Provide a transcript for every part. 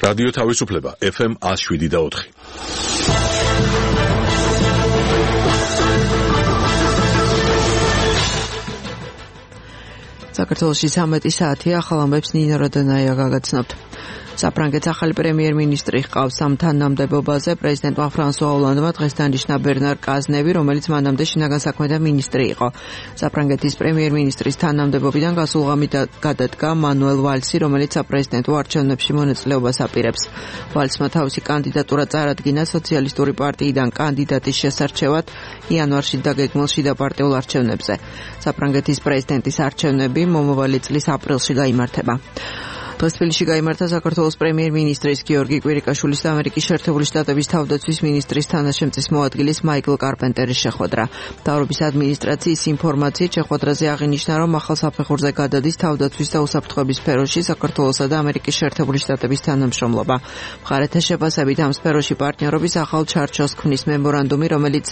რადიო თავისუფლება FM 107.4. საქართველოში 13 საათია, ახალ ამბებს ნინო როდონაია გაგაცნობთ. საფრანგეთის ახალი პრემიერ-მინისტრი ჰყავს ამ თანამდებობაზე პრეზიდენტმა ფრანსუა ოლანდმა დღეს დანიშნა ბერნარ კაზნევი, რომელიც მანამდე შინაგან საქმეთა მინისტრი იყო. საფრანგეთის პრემიერ-მინისტრის თანამდებობიდან გასულ ღამით გადადგა მანუელ ვალსი, რომელიც საპრეზიდენტო არჩევნებში მონაწილეობას აპირებს. ვალსმა თავისი კანდიდატურა წარადგინა სოციალისტური პარტიიდან კანდიდატის შესარჩევად იანვარში დაგეგმილ შიდაპარტიულ არჩევნებზე. საფრანგეთის პრეზიდენტის არჩევნები მომავალი წლის აპრილში გაიმართება. დღეს თბილისში გაიმართა საქართველოს პრემიერ-მინისტრის გიორგი კვირიკაშვილის და ამერიკის შეერთებული შტატების თავდაცვის მინისტრის თანაშემწის მოადგილის მაიკლ კარპენტერის შეხვედრა. მთავრობის ადმინისტრაციის ინფორმაციით შეხვედრაზე აღინიშნა, რომ ახალ საფეხურზე გადადის თავდაცვის და უსაფრთხოების სფეროში საქართველოსა და ამერიკის შეერთებული შტატების თანამშრომლობა. მხარეთა შეფასებით ამ სფეროში პარტნიორობის ახალ ჩარჩოს ქმნის მემორანდუმი, რომელიც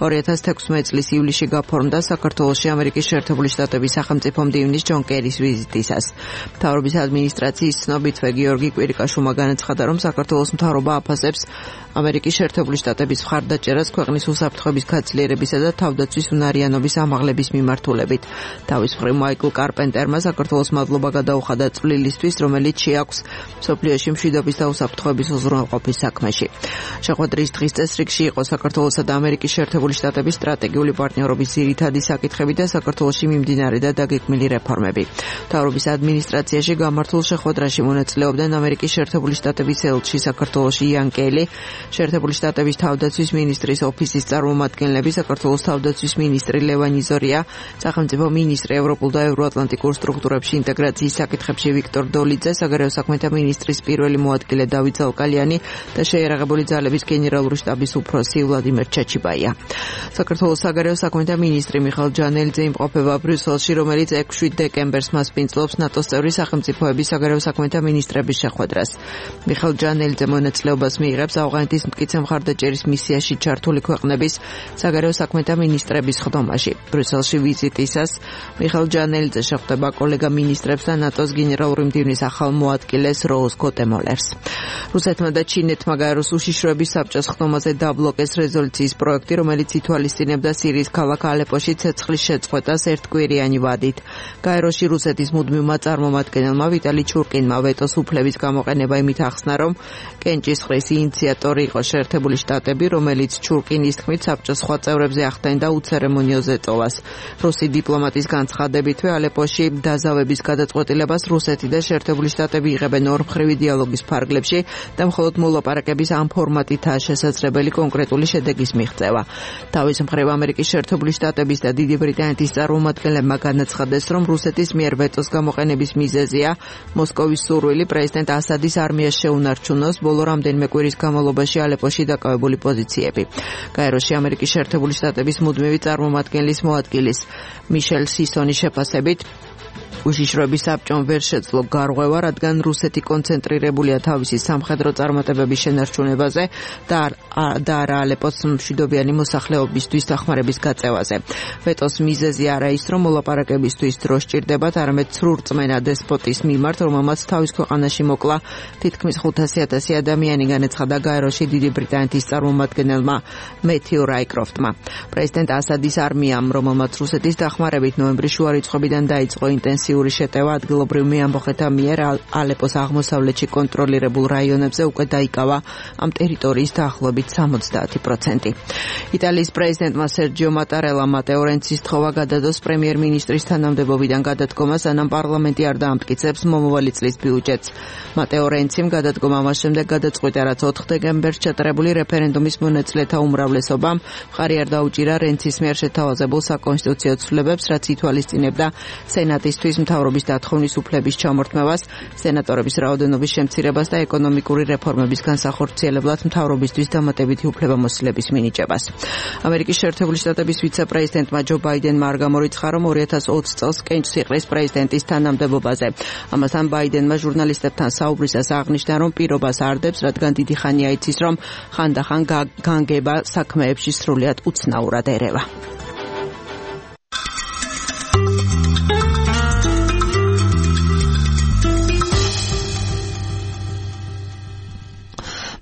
2016 წლის ივლისში გაფორმდა საქართველოში ამერიკის შეერთებული შტატების სახელმწიფო მდივნის ჯონ კერის ვიზიტისას. მთავრობის ადმინისტრაციის ცნობითვე გიორგი კვირიკაშვილმა განაცხადა, რომ საქართველოს მთავრობა აფასებს ამერიკის შეერთებული შტატების მხარდაჭერას ქვეყნის უსაფრთხოების გაძლიერებისა და თავდაცვის უნარიანობის ამაღლების მიმართულებით. თავის მხრივ მაიკლ კარპენტერმა საქართველოს მადლობა გადაუხადა წვლილისთვის, რომელიც შეაქვს მსოფლიოში მშვიდობის და უსაფრთხოების უზრუნველყოფის საქმეში. შეხვედრის დღის წესრიგში იყო საქართველოსა და ამერიკის შეერთებული შტატების სტრატეგიული პარტნიორობის ძირითადი საკითხები და საქართველოში მიმდინარე და დაგეგმილი რეფორმები. მთავრობის ადმინისტრაციაში გამართულ შეხვედრაში მონაწილეობდნენ ამერიკის შეერთებული შტატების ელჩი საქართველოში იან კელი, შეერთებული შტატების თავდაცვის მინისტრის ოფისის წარმომადგენლები, საქართველოს თავდაცვის მინისტრი ლევანი ზორია, სახელმწიფო მინისტრი ევროპულ და ევროატლანტიკურ სტრუქტურებში ინტეგრაციის საკითხებში ვიქტორ დოლიძე, საგარეო საქმეთა მინისტრის პირველი მოადგილე დავით ზალკალიანი და შეიარაღებული ძალების გენერალური შტაბის უფროსი ვლადიმერ ჩაჩიბაია. საქართველოს საგარეო საქმეთა მინისტრი მიხეილ ჯანელიძე იმყოფება ბრიუსელში, რომელიც 6 დეკემბერს მასპინძლობს ნატოს წევრი სახელმწიფოების საგარეო საქმეთა მინისტრების შეხვედრას. მიხეილ ჯანელიძე მონაწილეობას მიიღებს ავღანეთის მტკიცე მხარდაჭერის მისიაში ჩართული ქვეყნების საგარეო საქმეთა მინისტრების ხდომაში. ბრიუსელში ვიზიტისას მიხეილ ჯანელიძე შეხვდება კოლეგა მინისტრებს და ნატოს გენერალური მდივნის ახალ მოადგილეს როუზ გოტემოლერს. რუსეთმა და ჩინეთმა გაეროს უშიშროების საბჭოს ხდომაზე დაბლოკეს რეზოლუციის პროექტი, რომელიც ითვალისწინებდა სირიის ქალაქ ალეპოში ცეცხლის შეწყვეტას ერთკვირიანი ვადით. გაეროში რუსეთის მუდმივმა წარმომადგენელმა ვიტალი ჩურკინმა ვეტოს უფლების გამოყენება იმით ახსნა, რომ კენჭისყრის ინიციატორი იყო შეერთებული შტატები, რომელიც ჩურკინის თქმით საბჭოს სხვა წევრებზე ახდენდა უცერემონიო ზეწოლას. რუსი დიპლომატის განცხადებითვე ალეპოში დაზავების გადაწყვეტილებას რუსეთი და შეერთებული შტატები იღებენ ორმხრივი დიალოგის ფარგლებში და მხოლოდ მოლაპარაკების ამ ფორმატითაა შესაძლებელი კონკრეტული შედეგის მიღწევა. თავის მხრივ ამერიკის შეერთებული შტატების და დიდი ბრიტანეთის წარმომადგენლებმა განაცხადეს, რომ რუსეთის მიერ ვეტოს გამოყენების მიზეზია მოსკოვის სურვილი პრეზიდენტ ასადის არმიას შეუნარჩუნოს ბოლო რამდენიმე კვირის განმავლობაში ალეპოში დაკავებული პოზიციები. გაეროში ამერიკის შეერთებული შტატების მუდმივი წარმომადგენლის მოადგილის მიშელ სისონის შეფასებით უშიშროების საბჭომ ვერ შეძლო გარღვევა, რადგან რუსეთი კონცენტრირებულია თავისი სამხედრო წარმატებების შენარჩუნებაზე და არა ალეპოს მშვიდობიანი მოსახლეობისთვის დახმარების გაწევაზე. ვეტოს მიზეზი არა ის, რომ მოლაპარაკებისთვის დრო სჭირდებათ, არამედ სრურწმენა დესპოტის მიმართ, რომელმაც თავის ქვეყანაში მოკლა თითქმის 500,000 ადამიანი, განაცხადა გაეროში დიდი ბრიტანეთის წარმომადგენელმა მეთიუ რაიკროფტმა. პრეზიდენტ ასადის არმიამ, რომელმაც რუსეთის დახმარებით ნოემბრის შუა რიცხვებიდან დაიწყო ინტენსიური შეტევა ადგილობრივ მეამბოხეთა მიერ ალეპოს აღმოსავლეთში კონტროლირებულ რაიონებზე უკვე დაიკავა ამ ტერიტორიის დაახლოებით 70%. იტალიის პრეზიდენტმა სერჯიო მატარელამ მატეო რენცის თხოვა გადადოს პრემიერ-მინისტრის თანამდებობიდან გადადგომა, სანამ პარლამენტი არ დაამტკიცებს მომავალი წლის ბიუჯეტს. მატეო რენციმ გადადგომა მას შემდეგ გადაწყვიტა, რაც 4 დეკემბერს ჩატარებული რეფერენდუმის მონაწილეთა უმრავლესობამ მხარი არ დაუჭირა რენცის მიერ შეთავაზებულ საკონსტიტუციო ცვლილებებს, რაც ითვალისწინებდა სენატისთვის მთავრობის დათხოვნის უფლების ჩამორთმევას, სენატორების რაოდენობის შემცირებას და ეკონომიკური რეფორმების განსახორციელებლად მთავრობისთვის დამატებითი უფლებამოსილების მინიჭებას. ამერიკის შეერთებული შტატების ვიცე-პრეზიდენტმა ჯო ბაიდენმა არ გამორიცხა, რომ 2020 წელს კენჭს იყრის პრეზიდენტის თანამდებობაზე. ამასთან ბაიდენმა ჟურნალისტებთან საუბრისას აღნიშნა, რომ პირობას არ დებს, რადგან დიდი ხანია იცის, რომ ხანდახან განგება საქმეებში სრულიად უცნაურად ერევა.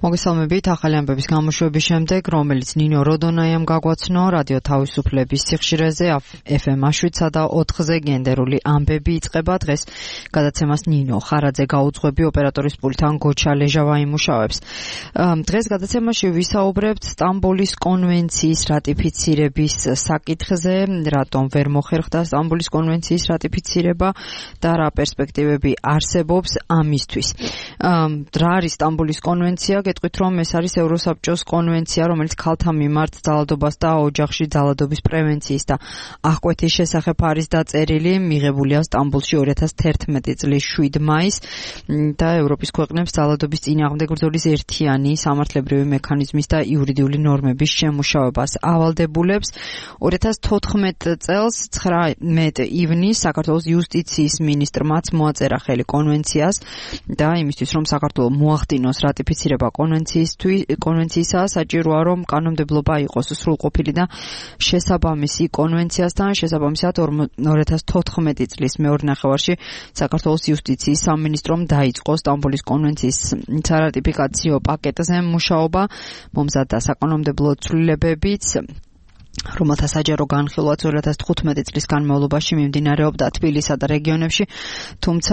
მოგესალმებით ახალი ამბების გამოშვების შემდეგ, რომელიც ნინო როდონაიამ გაგვაცნო რადიო თავისუფლების სიხშირეზე FM აშვიცა და 4-ზე გენდერული ამბები იწყება. დღეს გადაცემას ნინო ხარაძე გაუძღვები, ოპერატორის პულტთან გოჩა ლეჟავა იმუშავებს. დღეს გადაცემაში ვისაუბრებთ სტამბოლის კონვენციის რატიფიცირების საკითხზე, რატომ ვერ მოხერხდა სტამბოლის კონვენციის რატიფიცირება და რა პერსპექტივები არსებობს ამისთვის. რა არის სტამბოლის კონვენცია? გეტყვით, რომ ეს არის ევროსაბჭოს კონვენცია, რომელიც ქალთა მიმართ ძალადობას და ოჯახში ძალადობის პრევენციის და აღკვეთის შესახებ არის დაწერილი, მიღებულია სტამბოლში 2011 წლის 7 მაისს და ევროპის ქვეყნებს ძალადობის წინააღმდეგ ბრძოლის ერთიანი სამართლებრივი მექანიზმის და იურიდიული ნორმების შემუშავებას ავალდებულებს. 2014 წელს 19 ივნისს საქართველოს იუსტიციის მინისტრმაც მოაწერა ხელი კონვენციას და იმისთვის, რომ საქართველო მოახდინოს რატიფიცირება კონვენციისა, საჭიროა, რომ კანონმდებლობა იყოს სრულყოფილი და შესაბამისი კონვენციასთან. შესაბამისად 2014 წლის მეორე ნახევარში საქართველოს იუსტიციის სამინისტრომ დაიწყო სტამბოლის კონვენციის სარატიფიკაციო პაკეტზე მუშაობა, მომზადდა საკანონმდებლო ცვლილებებიც, რომელთა საჯარო განხილვაც 2015 წლის განმავლობაში მიმდინარეობდა თბილისსა და რეგიონებში, თუმცა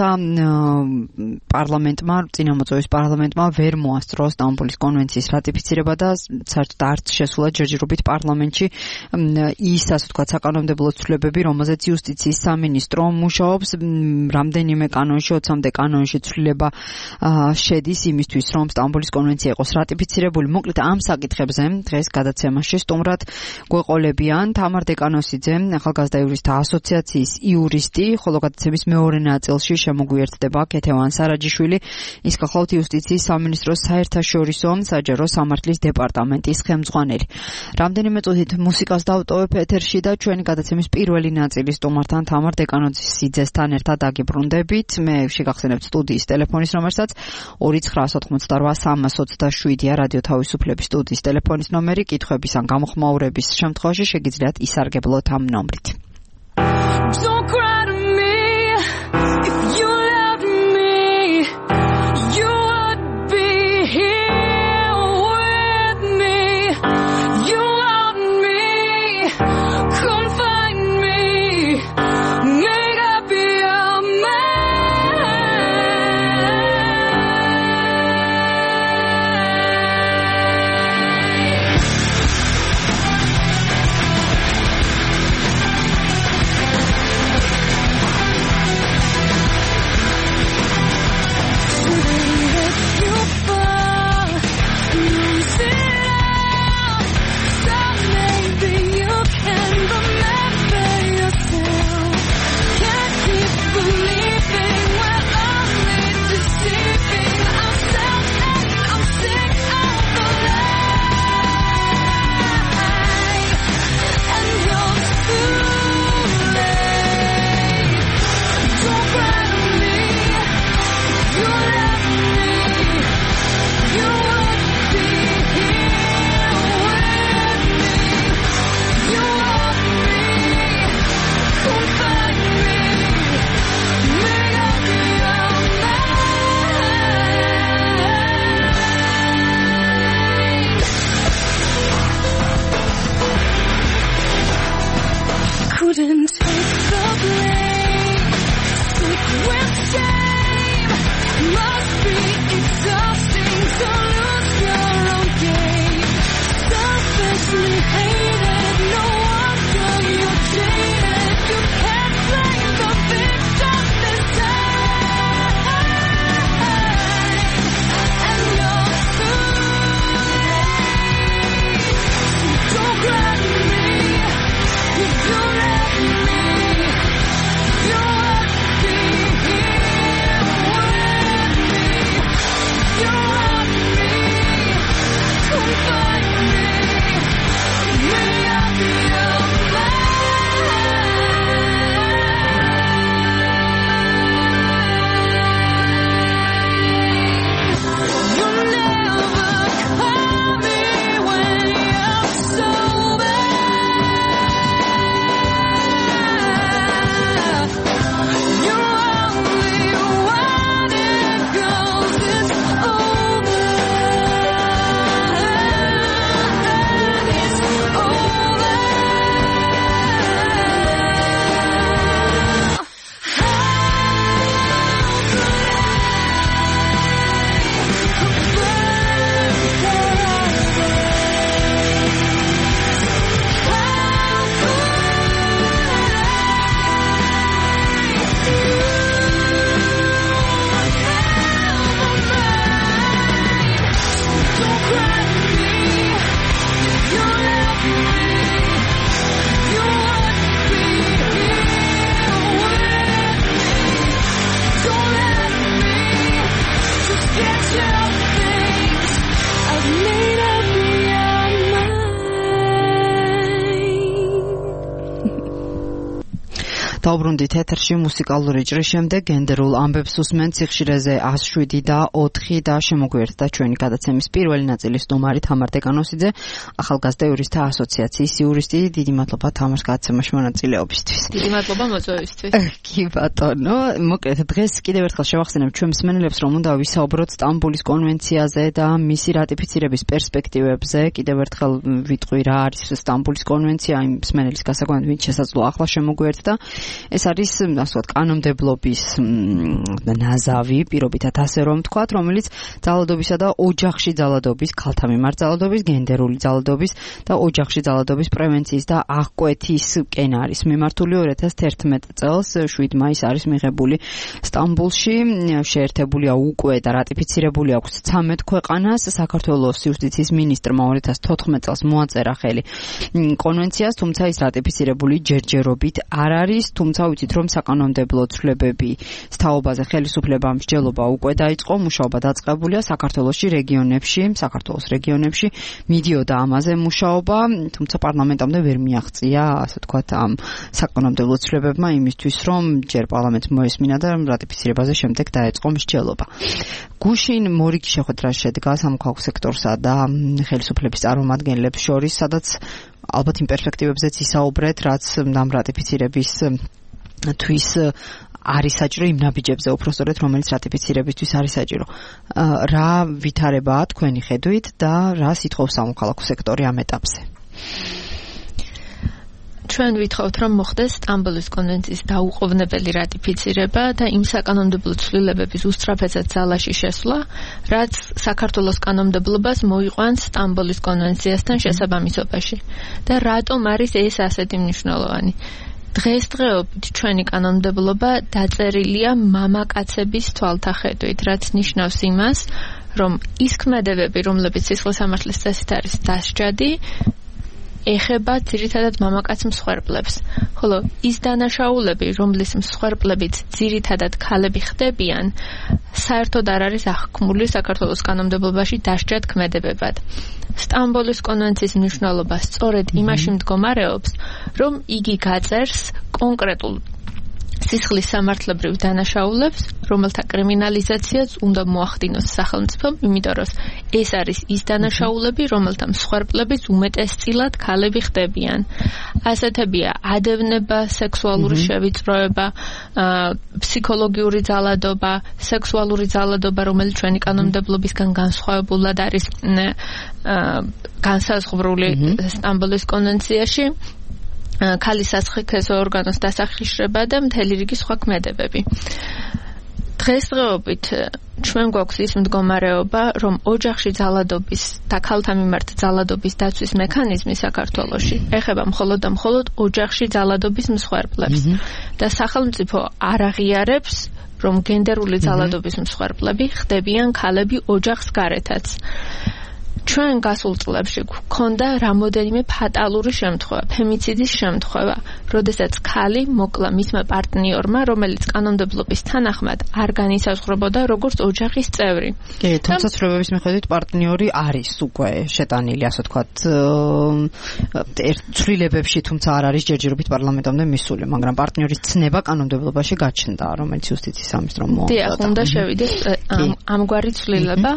წინამოწვევის პარლამენტმა ვერ მოასწრო სტამბოლის კონვენციის რატიფიცირება და საერთოდ არც შესულა ჯერჯერობით პარლამენტში ის, ასე ვთქვათ, საკანონმდებლო ცვლილებები, რომელზეც იუსტიციის სამინისტრო მუშაობს. რამდენიმე კანონში, 20-მდე კანონში ცვლილება შედის იმისთვის, რომ სტამბოლის კონვენცია იყოს რატიფიცირებული. მოკლედ ამ საკითხებზე დღეს გადაცემაში სტუმრად გვეყოლებიან თამარ დეკანოსიძე, ახალგაზრდა იურისტთა ასოციაციის იურისტი, ხოლო გადაცემის მეორე ნაწილში შემოგვიერთდება ქეთევან სარაჯიშვილი, ის გახლავთ იუსტიციის სამინისტროს საერთაშორისო საჯარო სამართლის დეპარტამენტის ხელმძღვანელი. რამდენიმე წუთით მუსიკას დავტოვებ ეთერში და ჩვენი გადაცემის პირველი ნაწილი სტუმართან თამარ დეკანოსიძესთან ერთად დაგიბრუნდებით. მე შეგახსენებთ სტუდიის ტელეფონის ნომერსაც 2988327-ია რადიო თავისუფლების სტუდიის ტელეფონის ნომერი. კითხვების ან გამოხმაურების შემთხვევაში შეგიძლიათ ისარგებლოთ ამ ნომრით. Don't cry to me if you loved me, you would be here with me. You want me, come find me, make up your mind. დავბრუნდით ეთერში მუსიკალური ჭრის შემდეგ გენდერულ ამბებს უსმენთ სიხშირეზე 107 და 4 და შემოგვიერთდა ჩვენი გადაცემის პირველი ნაწილის სტუმარი თამარ დეკანოსიძე, ახალგაზრდა იურისტთა ასოციაციის იურისტი. დიდი მადლობა თამარს გადაცემაში მონაწილეობისთვის. დიდი მადლობა მოწვევისთვის. კი ბატონო, მოკლედ დღეს კიდევ ერთხელ შევახსენებ ჩვენ მსმენელებს, რომ უნდა ვისაუბროთ სტამბოლის კონვენციაზე და მისი რატიფიცირების პერსპექტივებზე. კიდევ ერთხელ ვიტყვი რა არის სტამბოლის კონვენცია, იმ მსმენელის გასაკვეთად ვინც შესაძლოა ახლა შემოგვიერთდა. ეს არის, ასე ვთქვათ, კანონმდებლობის ნაზავი, პირობითად ასე რომ ვთქვათ, რომელიც ძალადობისა და ოჯახში ძალადობის, ქალთა მიმართ ძალადობის, გენდერული ძალადობის და ოჯახში ძალადობის პრევენციის და აღკვეთისკენ არის მიმართული 2011 წელს 7 მაისს არის მიღებული სტამბოლში. შეერთებულია უკვე და რატიფიცირებული აქვს 13 ქვეყანას. საქართველოს იუსტიციის მინისტრმა 2014 წელს მოაწერა ხელი კონვენციას, თუმცა ის რატიფიცირებული ჯერჯერობით არ არის. თუმცა ვიცით, რომ საკანონმდებლო ცვლილებები სთაობაზე ხელისუფლება მსჯელობა უკვე დაიწყო, მუშაობა დაწყებულია საქართველოს რეგიონებში მიდიოდა ამაზე მუშაობა, თუმცა პარლამენტამდე ვერ მიაღწია, ასე ვთქვათ, ამ საკანონმდებლო ცვლილებებმა იმისთვის, რომ ჯერ პარლამენტს მოესმინა და რატიფიცირებაზე შემდეგ დაეწყო მსჯელობა. გუშინ მორიგი შეხვედრა შედგა სამოქალაქო სექტორსა და ხელისუფლების წარმომადგენლებს შორის, სადაც ალბათ იმ პერსპექტივებზეც ისაუბრეთ, რაც ამ რატიფიცირების თვის არის საჭირო, იმ ნაბიჯებზე უпростоრეთ, რომელიც რატიფიცირებისთვის არის საჭირო. რა ვითარებაა თქვენი ხედვით და რა სიტყვობს სამოქალაქო სექტორი ამ ეტაპზე? ჩვენ ვითხოვთ, რომ მოხდეს სტამბოლის კონვენციის დაუყოვნებელი რატიფიცირება და იმ საკანონმდებლო ცვლილებების უსწრაფედად ძალაში შესვლა, რაც საქართველოს კანონმდებლობას მოიყვანს სტამბოლის კონვენციასთან შესაბამისობაში. და რატომ არის ეს ასეთი მნიშვნელოვანი? დღესდღეობით ჩვენი კანონმდებლობა დაწერილია მამაკაცების თვალთახედვით, რაც ნიშნავს იმას, რომ ის ქმედებები, რომლებიც სისხლის სამართლის წესით არის დასჯადი, ეხება ძირითადად მამაკაც მსხვერპლებს. ხოლო ის დანაშაულები, რომლის მსხვერპლებით ძირითადად ქალები ხდებიან, საერთოდ არ არის აღქმული საქართველოს კანონმდებლობაში დასჯად ქმედებებად. სტამბოლის კონვენციის მნიშვნელობა სწორედ იმაში მდგომარეობს, რომ იგი გაწერს კონკრეტულ სისხლის სამართლებრივ დანაშაულებს, რომელთა კრიმინალიზაციაც უნდა მოახდინოს სახელმწიფომ, იმიტომ რომ ეს არის ის დანაშაულები, რომელთა მსხვერპლების უმეტესწილად ქალები ხდებიან. ასეთებია ადევნება, სექსუალური შევიწროება, ფსიქოლოგიური ძალადობა, სექსუალური ძალადობა, რომელიც ჩვენი კანონმდებლობისგან განსხვავებულად არის განსაზღვრული სტამბოლის კონვენციაში. ქალის სასხექესო ორგანოს დასახიშრება და მთელი რიგი სხვა ქმედებები. დღესდღეობით ჩვენ გვაქვს ის მდგომარეობა, რომ ოჯახში ძალადობის და ქალთა მიმართ ძალადობის დაცვის მექანიზმი საქართველოში ეხება მხოლოდ და მხოლოდ ოჯახში ძალადობის მსხვერპლებს და სახელმწიფო არ აღიარებს, რომ გენდერული ძალადობის მსხვერპლები ხდებიან ქალები ოჯახს გარეთაც. ჩვენ გასულ წლებში გვქონდა რამოდენიმე ფატალური შემთხვევა, ფემიციდის შემთხვევა, როდესაც ქალი მოკლა მისმა პარტნიორმა, რომელიც კანონმდებლობის თანახმად არ განისაზღვრებოდა როგორც ოჯახის წევრი. კი, თუმცა ცვლილებების მიხედვით პარტნიორი არის უკვე შეტანილი, ასე ვთქვათ, ცვლილებებში, თუმცა არ არის ჯერჯერობით პარლამენტამდე მისული, მაგრამ პარტნიორის ცნება კანონმდებლობაში გაჩნდა, რომელიც იუსტიციის სამინისტრომ მოაწერა. დიახ, უნდა შევიდეს ამგვარი ცვლილება.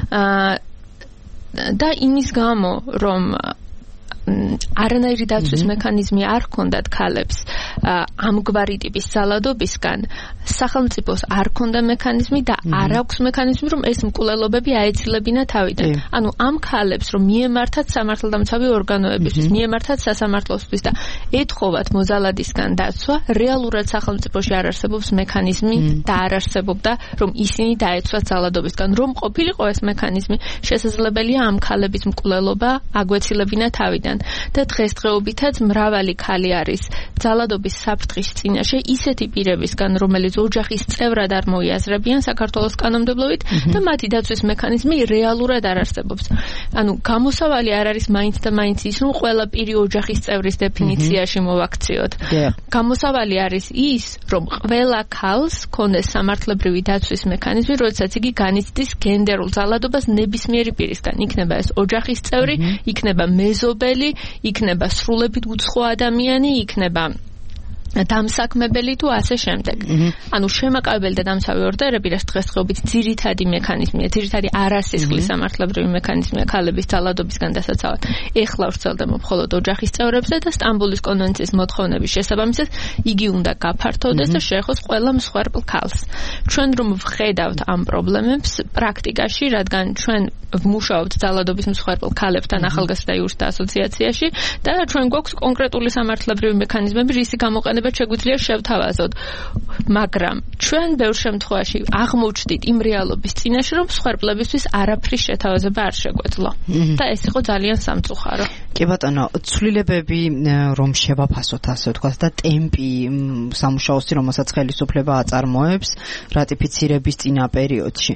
და იმის გამო, რომ არანაირი დაცვის მექანიზმი არ ჰქონდათ ქალებს ამგვარი ტიპის ძალადობისგან, სახელმწიფოს არ ჰქონდა მექანიზმი და არ აქვს მექანიზმი, რომ ეს მკვლელობები აეცილებინა თავიდან. ანუ ამ ქალებს, რომ მიემართათ სამართალდამცავი ორგანოებისთვის, მიემართათ სასამართლოსთვის და ეთხოვათ მოძალადისგან დაცვა, რეალურად სახელმწიფოში არ არსებობს მექანიზმი და არ არსებობდა, რომ ისინი დაეცვათ ძალადობისგან. რომ ყოფილიყო ეს მექანიზმი, შესაძლებელია ამ ქალების მკვლელობა აგვეცილებინა თავიდან. და დღესდღეობითაც მრავალი ქალი არის ძალადობის საფრთხის წინაშე ისეთი პირებისგან, რომელიც ოჯახის წევრად არ მოიაზრებიან საქართველოს კანონმდებლობით და მათი დაცვის მექანიზმი რეალურად არ არსებობს. ანუ გამოსავალი არ არის მაინც და მაინც ის, რომ ყველა პირი ოჯახის წევრის დეფინიციაში მოვაქციოთ. გამოსავალი არის ის, რომ ყველა ქალს ქონდეს სამართლებრივი დაცვის მექანიზმი, როდესაც იგი განიცდის გენდერულ ძალადობას ნებისმიერი პირისგან. იქნება ეს ოჯახის წევრი, იქნება მეზობელი, იქნება სრულებით უცხო ადამიანი, იქნება დამსაქმებელი თუ ასე შემდეგ. ანუ შემაკავებელი და დამცავი ორდერები რაც დღესდღეობით ძირითადი მექანიზმია, ძირითადი არასისხლის სამართლებრივი მექანიზმია ქალების ძალადობისგან დასაცავად. ეხლა ვრცელდება მხოლოდ ოჯახის წევრებზე და სტამბოლის კონვენციის მოთხოვნების შესაბამისად იგი უნდა გაფართოვდეს და შეეხოს ყველა მსხვერპლ ქალს. ჩვენ რომ ვხედავთ ამ პრობლემებს პრაქტიკაში, რადგან ჩვენ ვმუშაობთ ძალადობის მსხვერპლ ქალებთან ახალგაზრდა იურისტთა ასოციაციაში და ჩვენ გვაქვს კონკრეტული სამართლებრივი მექანიზმები, რისი გამოყენება შეგვიძლია შევთავაზოთ. მაგრამ ჩვენ ბევრ შემთხვევაში აღმოჩნდით იმ რეალობის წინაშე, რომ მსხვერპლებისთვის არაფრის შეთავაზება არ შეგვეძლო. და ეს იყო ძალიან სამწუხარო. კი ბატონო, ცვლილებები რომ შევაფასოთ, ასე ვთქვათ, და ტემპი სამუშაოსი, რომელსაც ხელისუფლება აწარმოებს რატიფიცირების წინა პერიოდში.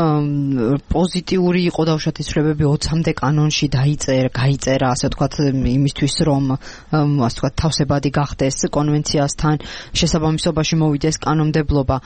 პოზიტიური იყო დაუშვათ ცვლილებები 20-მდე კანონში გაიწერა, ასე ვთქვათ, იმისთვის რომ ასე ვთქვათ თავსებადი გახდეს კონვენციასთან შესაბამისობაში მოვიდეს კანონმდებლობა.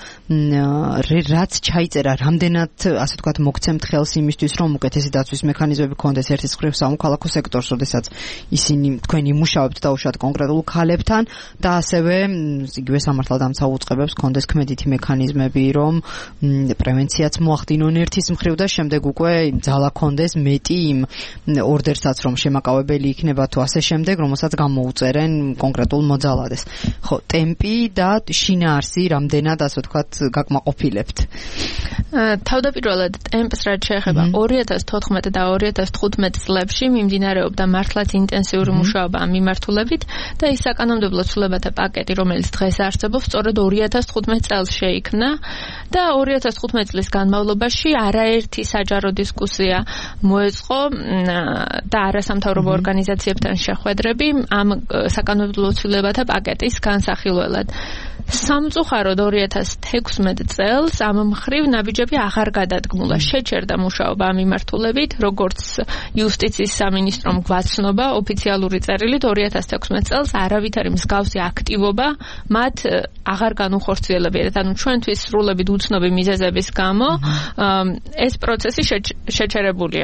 რაც ჩაიწერა, რამდენად ასე ვთქვათ მოგცემთ ხელს იმისთვის, რომ უკეთესი დაცვის მექანიზმები ქონდეს ერთის მხრივ სამოქალაქო სექტორს, როდესაც ისინი თქვენ იმუშავებთ დაუშვათ კონკრეტულ ქალებთან და ასევე იგივე სამართალდამცავ უწყებებს ქონდეს ქმედითი მექანიზმები, რომ პრევენციაც მოახდინონ ერთის მხრივ და შემდეგ უკვე ძალა ქონდეს მეტი იმ ორდერსაც, რომ შემაკავებელი იქნება თუ ასე შემდეგ, რომელსაც გამოუწერენ კონკრეტულ მოძალადეს. ხო, ტემპი და შინაარსი რამდენად ასე ვთქვათ გაკმაყოფილებთ? თავდაპირველად ტემპს რაც შეეხება 2014 და 2015 წლებში მიმდინარეობდა მართლაც ინტენსიური მუშაობა ამ მიმართულებით და ის საკანონმდებლო ცვლილებათა პაკეტი, რომელიც დღეს არსებობს, სწორედ 2015 წელს შეიქმნა და 2015 წლის განმავლობაში არაერთი საჯარო დისკუსია მოეწყო და არასამთავრობო ორგანიზაციებთან შეხვედრები ამ საკანონმდებლო ცვლილებათა პაკეტის განსახილველად. სამწუხაროდ 2016 წელს ამ მხრივ ნაბიჯები აღარ გადადგმულა. შეჩერდა მუშაობა ამ მიმართულებით, როგორც იუსტიციის სამინისტრომ გვაცნობა ოფიციალური წერილით 2016 წელს არავითარი მსგავსი აქტივობა მათ აღარ განუხორციელებიათ. ანუ ჩვენთვის სრულებით უცნობი მიზეზების გამო ეს პროცესი შეჩერებულია.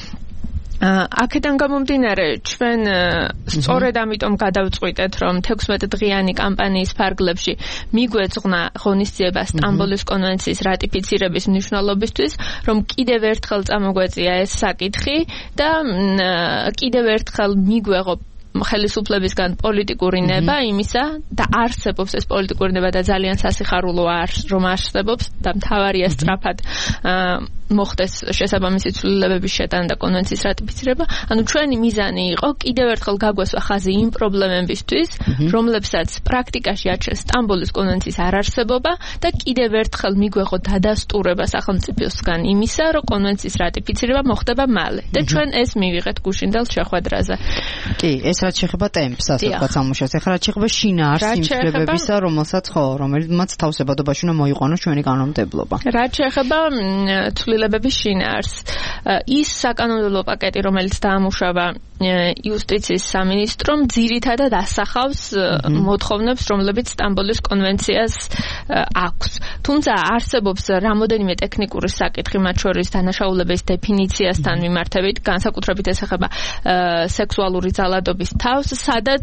აქედან გამომდინარე, ჩვენ სწორედ ამიტომ გადავწყვიტეთ, რომ 16 დღიანი კამპანიის ფარგლებში მიგვეძღვნა ღონისძიება სტამბოლის კონვენციის რატიფიცირების მნიშვნელობისთვის, რომ კიდევ ერთხელ წამოგვეწია ეს საკითხი და კიდევ ერთხელ მიგვეღო ხელისუფლებისგან პოლიტიკური ნება იმისა და არსებობს ეს პოლიტიკური ნება და ძალიან სასიხარულოა რომ არსებობს და მთავარია სწრაფად მოხდეს შესაბამისი ცვლილებების შეტანა და კონვენციის რატიფიცირება. ანუ ჩვენი მიზანი იყო კიდევ ერთხელ გაგვესვა ხაზი იმ პრობლემებისთვის, რომლებსაც პრაქტიკაში აჩენს სტამბოლის კონვენციის არარსებობა და კიდევ ერთხელ მიგვეღო დადასტურება სახელმწიფოსგან იმისა, რომ კონვენციის რატიფიცირება მოხდება მალე. და ჩვენ ეს მივიღეთ გუშინდელ შეხვედრაზე. კი, ეს რაც შეეხება ტემპს, ასე ვთქვათ, სამუშაოს. ეხლა რაც შეეხება შინაარსს იმ ცვლილებებისა, რომელსაც თავსებადობაში უნდა მოიყვანოს ჩვენი კანონმდებლობა. რაც შეეხება ცვლილებების შინაარსს, ის საკანონმდებლო პაკეტი, რომელიც დაამუშავა იუსტიციის სამინისტრომ, ძირითადად ასახავს მოთხოვნებს, რომლებიც სტამბოლის კონვენციას აქვს. თუმცა არსებობს რამოდენიმე ტექნიკური საკითხი, მათ შორის დანაშაულების დეფინიციასთან მიმართებით, განსაკუთრებით ეს ეხება სექსუალური ძალადობის თავს, სადაც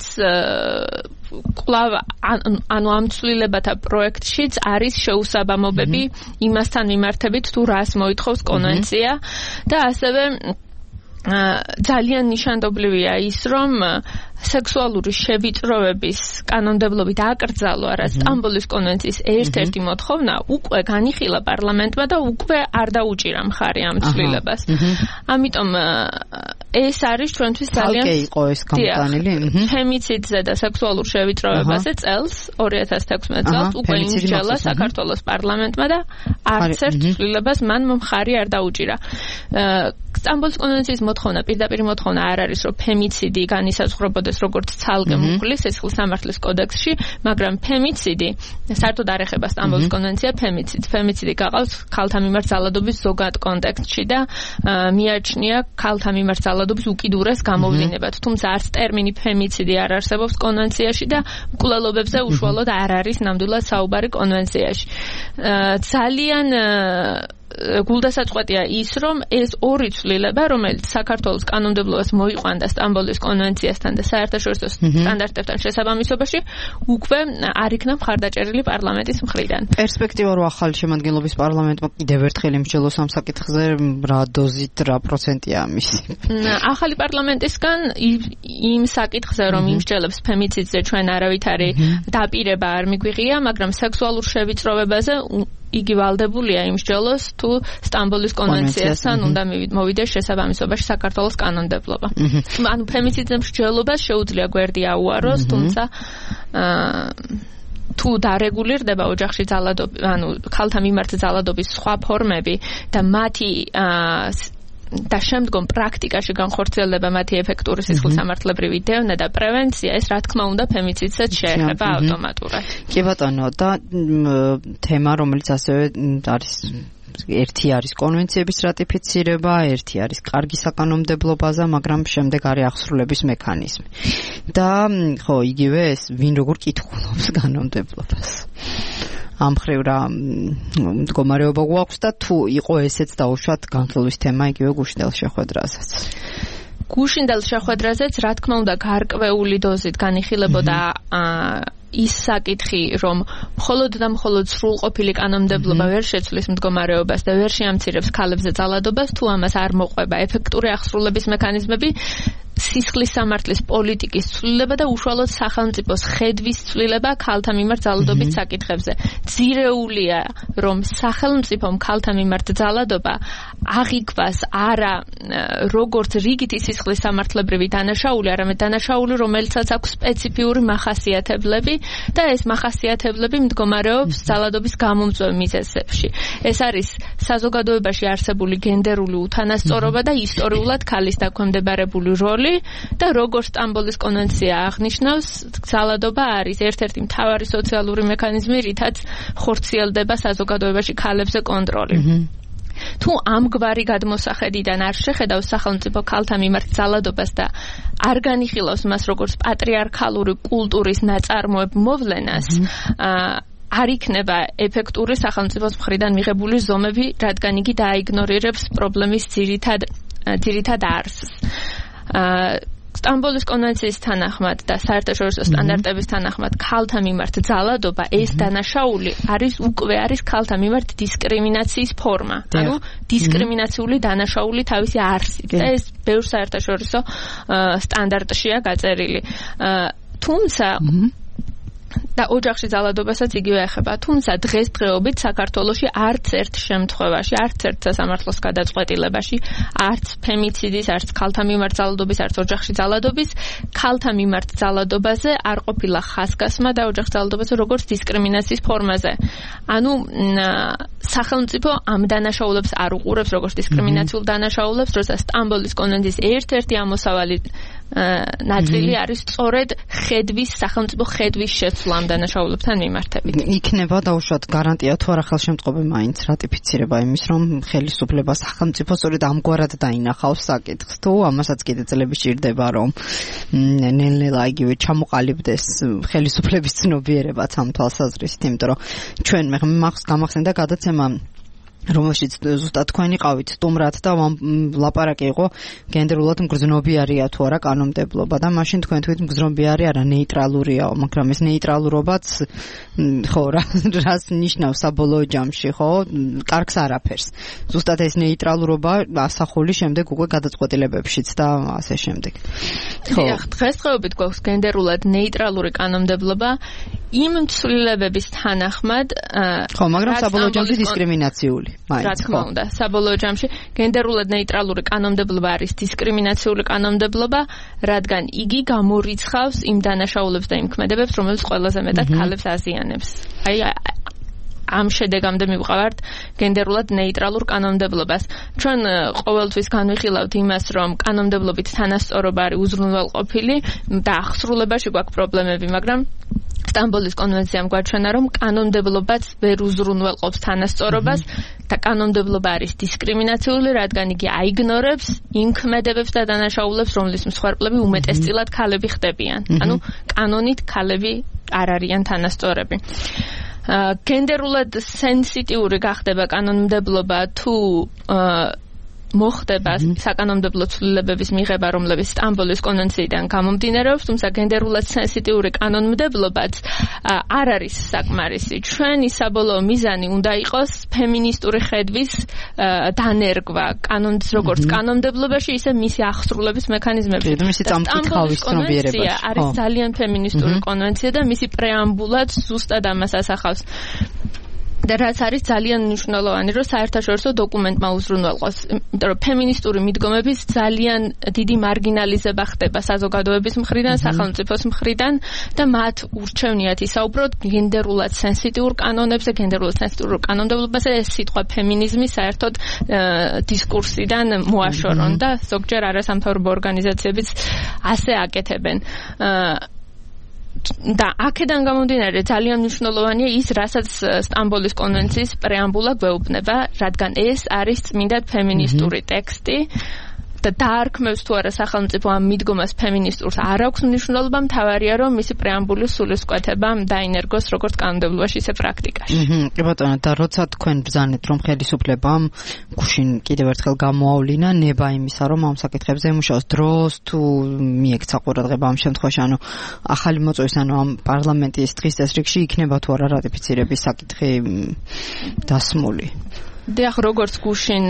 კვლავ ანუ ამ ცვლილებათა პროექტშიც არის შეუსაბამობები იმასთან მიმართებით, თუ რას მოითხოვს კონვენცია და ასევე ძალიან ნიშანდობლივია ის, რომ სექსუალური შევიწროების კანონმდებლობით აკრძალვა რა სტამბოლის კონვენციის ერთ-ერთი მოთხოვნა უკვე განიხილა პარლამენტმა და უკვე არ დაუჭირა მხარი ამ ცვლილებას. ამიტომ ეს არის ჩვენთვის ძალიან თალკე იყო ეს გამოტანილი. ფემიციდზე და სექსუალურ შევიწროებაზე წელს 2016 წელს უკვე იმსჯელა საქართველოს პარლამენტმა და არც ერთ ცვლილებას მან მხარი არ დაუჭირა. სტამბოლის კონვენციის მოთხოვნა, პირდაპირ მოთხოვნა არ არის, რომ ფემიციდი განისაზღვრებოდეს როგორც ცალკე მუხლის სისხლის სამართლის კოდექსში, მაგრამ ფემიციდი საერთოდ არ ეხება სტამბოლის კონვენცია ფემიციდს. ფემიციდი გაყავს ქალთა მიმართ ძალადობის ზოგად კონტექსტში და მიაჩნია ქალთა მიმართ ძალადობის უკიდურეს გამოვლინებად. თუმცა არც ტერმინი ფემიციდი არ არსებობს კონვენციაში და მკვლელობებზე უშუალოდ არ არის ნამდვილად საუბარი კონვენციაში. ძალიან გულდასაწყვეტია ის, რომ ეს ორი ცვლილება, რომელიც საქართველოს კანონმდებლობას მოიყვანდა სტამბოლის კონვენციასთან და საერთაშორისო სტანდარტებთან შესაბამისობაში, უკვე არ იქნა მხარდაჭერილი პარლამენტის მხრიდან. პერსპექტივა რო ახალი შემადგენლობის პარლამენტმა კიდევ ერთხელ იმსჯელოს ამ საკითხზე, რა დოზით, რა პროცენტია მისი? ახალი პარლამენტისგან იმ საკითხზე, რომ იმსჯელებს ფემიციდზე ჩვენ არავითარი დაპირება არ მიგვიღია, მაგრამ სექსუალურ შევიწროვებაზე იგი ვალდებულია იმსჯელოს თუ სტამბოლის კონვენციასთან უნდა მოვიდეს შესაბამისობაში საქართველოს კანონმდებლობა. ანუ ფემიციდზე მსჯელობას შეუძლია გვერდი აუაროს, თუმცა თუ დარეგულირდება ოჯახში ძალადობა, ანუ ქალთა მიმართ ძალადობის სხვა ფორმები და მათი და შემდგომ პრაქტიკაში განხორციელდება მათი ეფექტური სისხლისამართლებრივი დევნა და პრევენცია, ეს რა თქმა უნდა ფემიციდსაც შეეხება ავტომატურად. კი ბატონო, და თემა, რომელიც ასევე არის ერთი არის კონვენციების რატიფიცირება, ერთი არის კარგი საკანონმდებლობაზე, მაგრამ შემდეგ არის აღსრულების მექანიზმი. და ხო, იგივე ეს ვინ როგორ კითხულობს კანონმდებლობას. ამ ხრივ რა მდგომარეობა გვაქვს და თუ იყო ესეც დაუშვათ განხილვის თემა იგივე გუშინდელ შეხვედრაზეც. გუშინდელ შეხვედრაზეც რა თქმა უნდა გარკვეული დოზით განიხილებოდა ის საკითხი, რომ მხოლოდ და მხოლოდ სრულყოფილი კანონმდებლობა ვერ შეცვლის მდგომარეობას და ვერ შეამცირებს ქალებზე ძალადობას, თუ ამას არ მოყვება ეფექტური აღსრულების მექანიზმები, სისხლის სამართლის პოლიტიკის ცვლილება და უშუალოდ სახელმწიფოს ხედვის ცვლილება ქალთა მიმართ ძალადობის საკითხებზე. ძირეულია, რომ სახელმწიფომ ქალთა მიმართ ძალადობა აღიქვას არა როგორც რიგითი სისხლის სამართლებრივი დანაშაული, არამედ დანაშაული, რომელსაც აქვს სპეციფიური მახასიათებლები და ეს მახასიათებლები მდგომარეობს ძალადობის გამომწვევ მიზეზებში. ეს არის საზოგადოებაში არსებული გენდერული უთანასწორობა და ისტორიულად ქალის დაქვემდებარებული როლი და როგორც სტამბოლის კონვენცია აღნიშნავს, ძალადობა არის ერთ-ერთი მთავარი სოციალური მექანიზმი, რითაც ხორციელდება საზოგადოებაში ქალებზე კონტროლი. თუ ამგვარი გადმოსახედიდან არ შეხედავს სახელმწიფო ქალთა მიმართ ძალადობას და არ განიხილავს მას როგორც პატრიარქალური კულტურის ნაწარმოებ მოვლენას, არ იქნება ეფექტური სახელმწიფოს მხრიდან მიღებული ზომები, რადგან იგი დაიგნორირებს პრობლემის ძირითად არსს. სტამბოლის კონვენციის თანახმად და საერთაშორისო სტანდარტების თანახმად ქალთა მიმართ ძალადობა ეს დანაშაული არის ქალთა მიმართ დისკრიმინაციის ფორმა. ანუ დისკრიმინაციული დანაშაული თავისი არსით. და ეს ბევრ საერთაშორისო სტანდარტშია გაწერილი. თუმცა და ოჯახში ძალადობასაც იგივე ეხება. თუმცა დღესდღეობით საქართველოში არც ერთ შემთხვევაში, არც ერთ სასამართლოს გადაწყვეტილებაში, არც ფემიციდის, არც ქალთა მიმართ ძალადობის, არც ოჯახში ძალადობის, ქალთა მიმართ ძალადობაზე არ ყოფილა ხაზგასმა და ოჯახში ძალადობაზე როგორც დისკრიმინაციის ფორმაზე. ანუ სახელმწიფო ამ დანაშაულებს არ უყურებს როგორც დისკრიმინაციულ დანაშაულებს, როცა სტამბოლის კონვენციის ერთ-ერთი ამოსავალი ნაწილი არის სწორედ სახელმწიფო ხედვის შეცვლა ამ დანაშაულებთან მიმართებით. იქნება დაუშვათ გარანტია თუ არა ხელშემწყობი მაინც რატიფიცირება იმის, რომ ხელისუფლება სახელმწიფო სწორედ ამგვარად დაინახავს საკითხს, თუ ამასაც კიდე წლები სჭირდება, რომ ნელ-ნელა იგივე ჩამოყალიბდეს ხელისუფლების ცნობიერებაც ამ თვალსაზრისით, იმიტომ რომ ჩვენ გამახსენდა გადაცემა რომელშიც ზუსტად თქვენი ყავით სტუმრად და ლაპარაკი იყო გენდერულად მგრძნობიარია თუ არა კანონმდებლობა და მაშინ თქვენ თქვით მგრძნობიარი არა ნეიტრალურია, მაგრამ ეს ნეიტრალურობაც ხო რას ნიშნავს საბოლოო ჯამში, ხო? კარგს არაფერს. ზუსტად ეს ნეიტრალურობა ასახული შემდეგ უკვე გადაწყვეტილებებშიც და ასე შემდეგ. ხო, დღესდღეობით გვაქვს გენდერულად ნეიტრალური კანონმდებლობა იმ ცვლილებების თანახმად, ხო, მაგრამ საბოლოო ჯამში დისკრიმინაციული. რა თქმა უნდა, საბოლოო ჯამში გენდერულად ნეიტრალური კანონმდებლობა არის დისკრიმინაციული კანონმდებლობა, რადგან იგი გამორიცხავს იმ დანაშაულებს და იმ ქმედებებს, რომელიც ყველაზე მეტად ქალებს აზიანებს. აი ამ შედეგამდე მივყავართ გენდერულად ნეიტრალურ კანონმდებლობას. ჩვენ ყოველთვის განვიხილავთ იმას, რომ კანონმდებლობით თანასწორობა არის უზრუნველყოფილი და აღსრულებაში გვაქვს პრობლემები, მაგრამ სტამბოლის კონვენციამ გვაჩვენა, რომ კანონმდებლობაც ვერ უზრუნველყოფს თანასწორობას და კანონმდებლობა არის დისკრიმინაციული, რადგან იგი აიგნორებს იმ ქმედებებს და დანაშაულებს, რომლის მსხვერპლები უმეტესწილად ქალები ხდებიან. ანუ კანონით ქალები არ არიან თანასწორები. გენდერულად სენსიტიური გახდება კანონმდებლობა თუ მოხდება საკანონმდებლო ცვლილებების მიღება, რომლებიც სტამბოლის კონვენციიდან გამომდინარეობს, თუმცა გენდერულად სენსიტიური კანონმდებლობაც არ არის საკმარისი. ჩვენი საბოლოო მიზანი უნდა იყოს ფემინისტური ხედვის დანერგვა როგორც კანონმდებლობაში, ისე მისი ახსრულების მექანიზმებში. სტამბოლის კონვენცია არის ძალიან ფემინისტური კონვენცია და მისი პრეამბულაც ზუსტად ამას ასახავს. და რაც არის ძალიან მნიშვნელოვანი, რომ საერთაშორისო დოკუმენტმა უზრუნველყოს, იმიტომ რომ ფემინისტური მიდგომების ძალიან დიდი მარგინალიზება ხდება საზოგადოების მხრიდან, სახელმწიფოს მხრიდან და მათ ურჩევნიათ ისაუბროთ გენდერულად სენსიტიურ კანონებზე, გენდერულად სენსიტიურ კანონმდებლობაზე, ეს სიტყვა ფემინიზმი საერთოდ დისკურსიდან მოაშორონ და ზოგჯერ არასამთავრობო ორგანიზაციებიც ასე აკეთებენ. და აქედან გამომდინარე ძალიან მნიშვნელოვანია ის, რასაც სტამბოლის კონვენციის პრეამბულა გვეუბნება, რადგან ეს არის წმინდად ფემინისტური ტექსტი და დაარქმევს თუ არა სახელმწიფო ამ მიდგომას ფემინისტურს არ აქვს მნიშვნელობა, მთავარია რომ მისი პრეამბულის სულისკვეთება დაინერგოს როგორც კანონმდებლობაში, ისე პრაქტიკაში. კი ბატონო, და როცა თქვენ ბრძანეთ რომ ხელისუფლებამ გუშინ კიდევ ერთხელ გამოავლინა ნება იმისა, რომ ამ საკითხებზე იმუშაოს, დროს თუ მიექცა ყურადღება ამ შემთხვევაში, ანუ ახალი მოწვევის, ანუ ამ პარლამენტის დღის წესრიგში იქნება თუ არა რატიფიცირების საკითხი დასმული? დიახ, როგორც გუშინ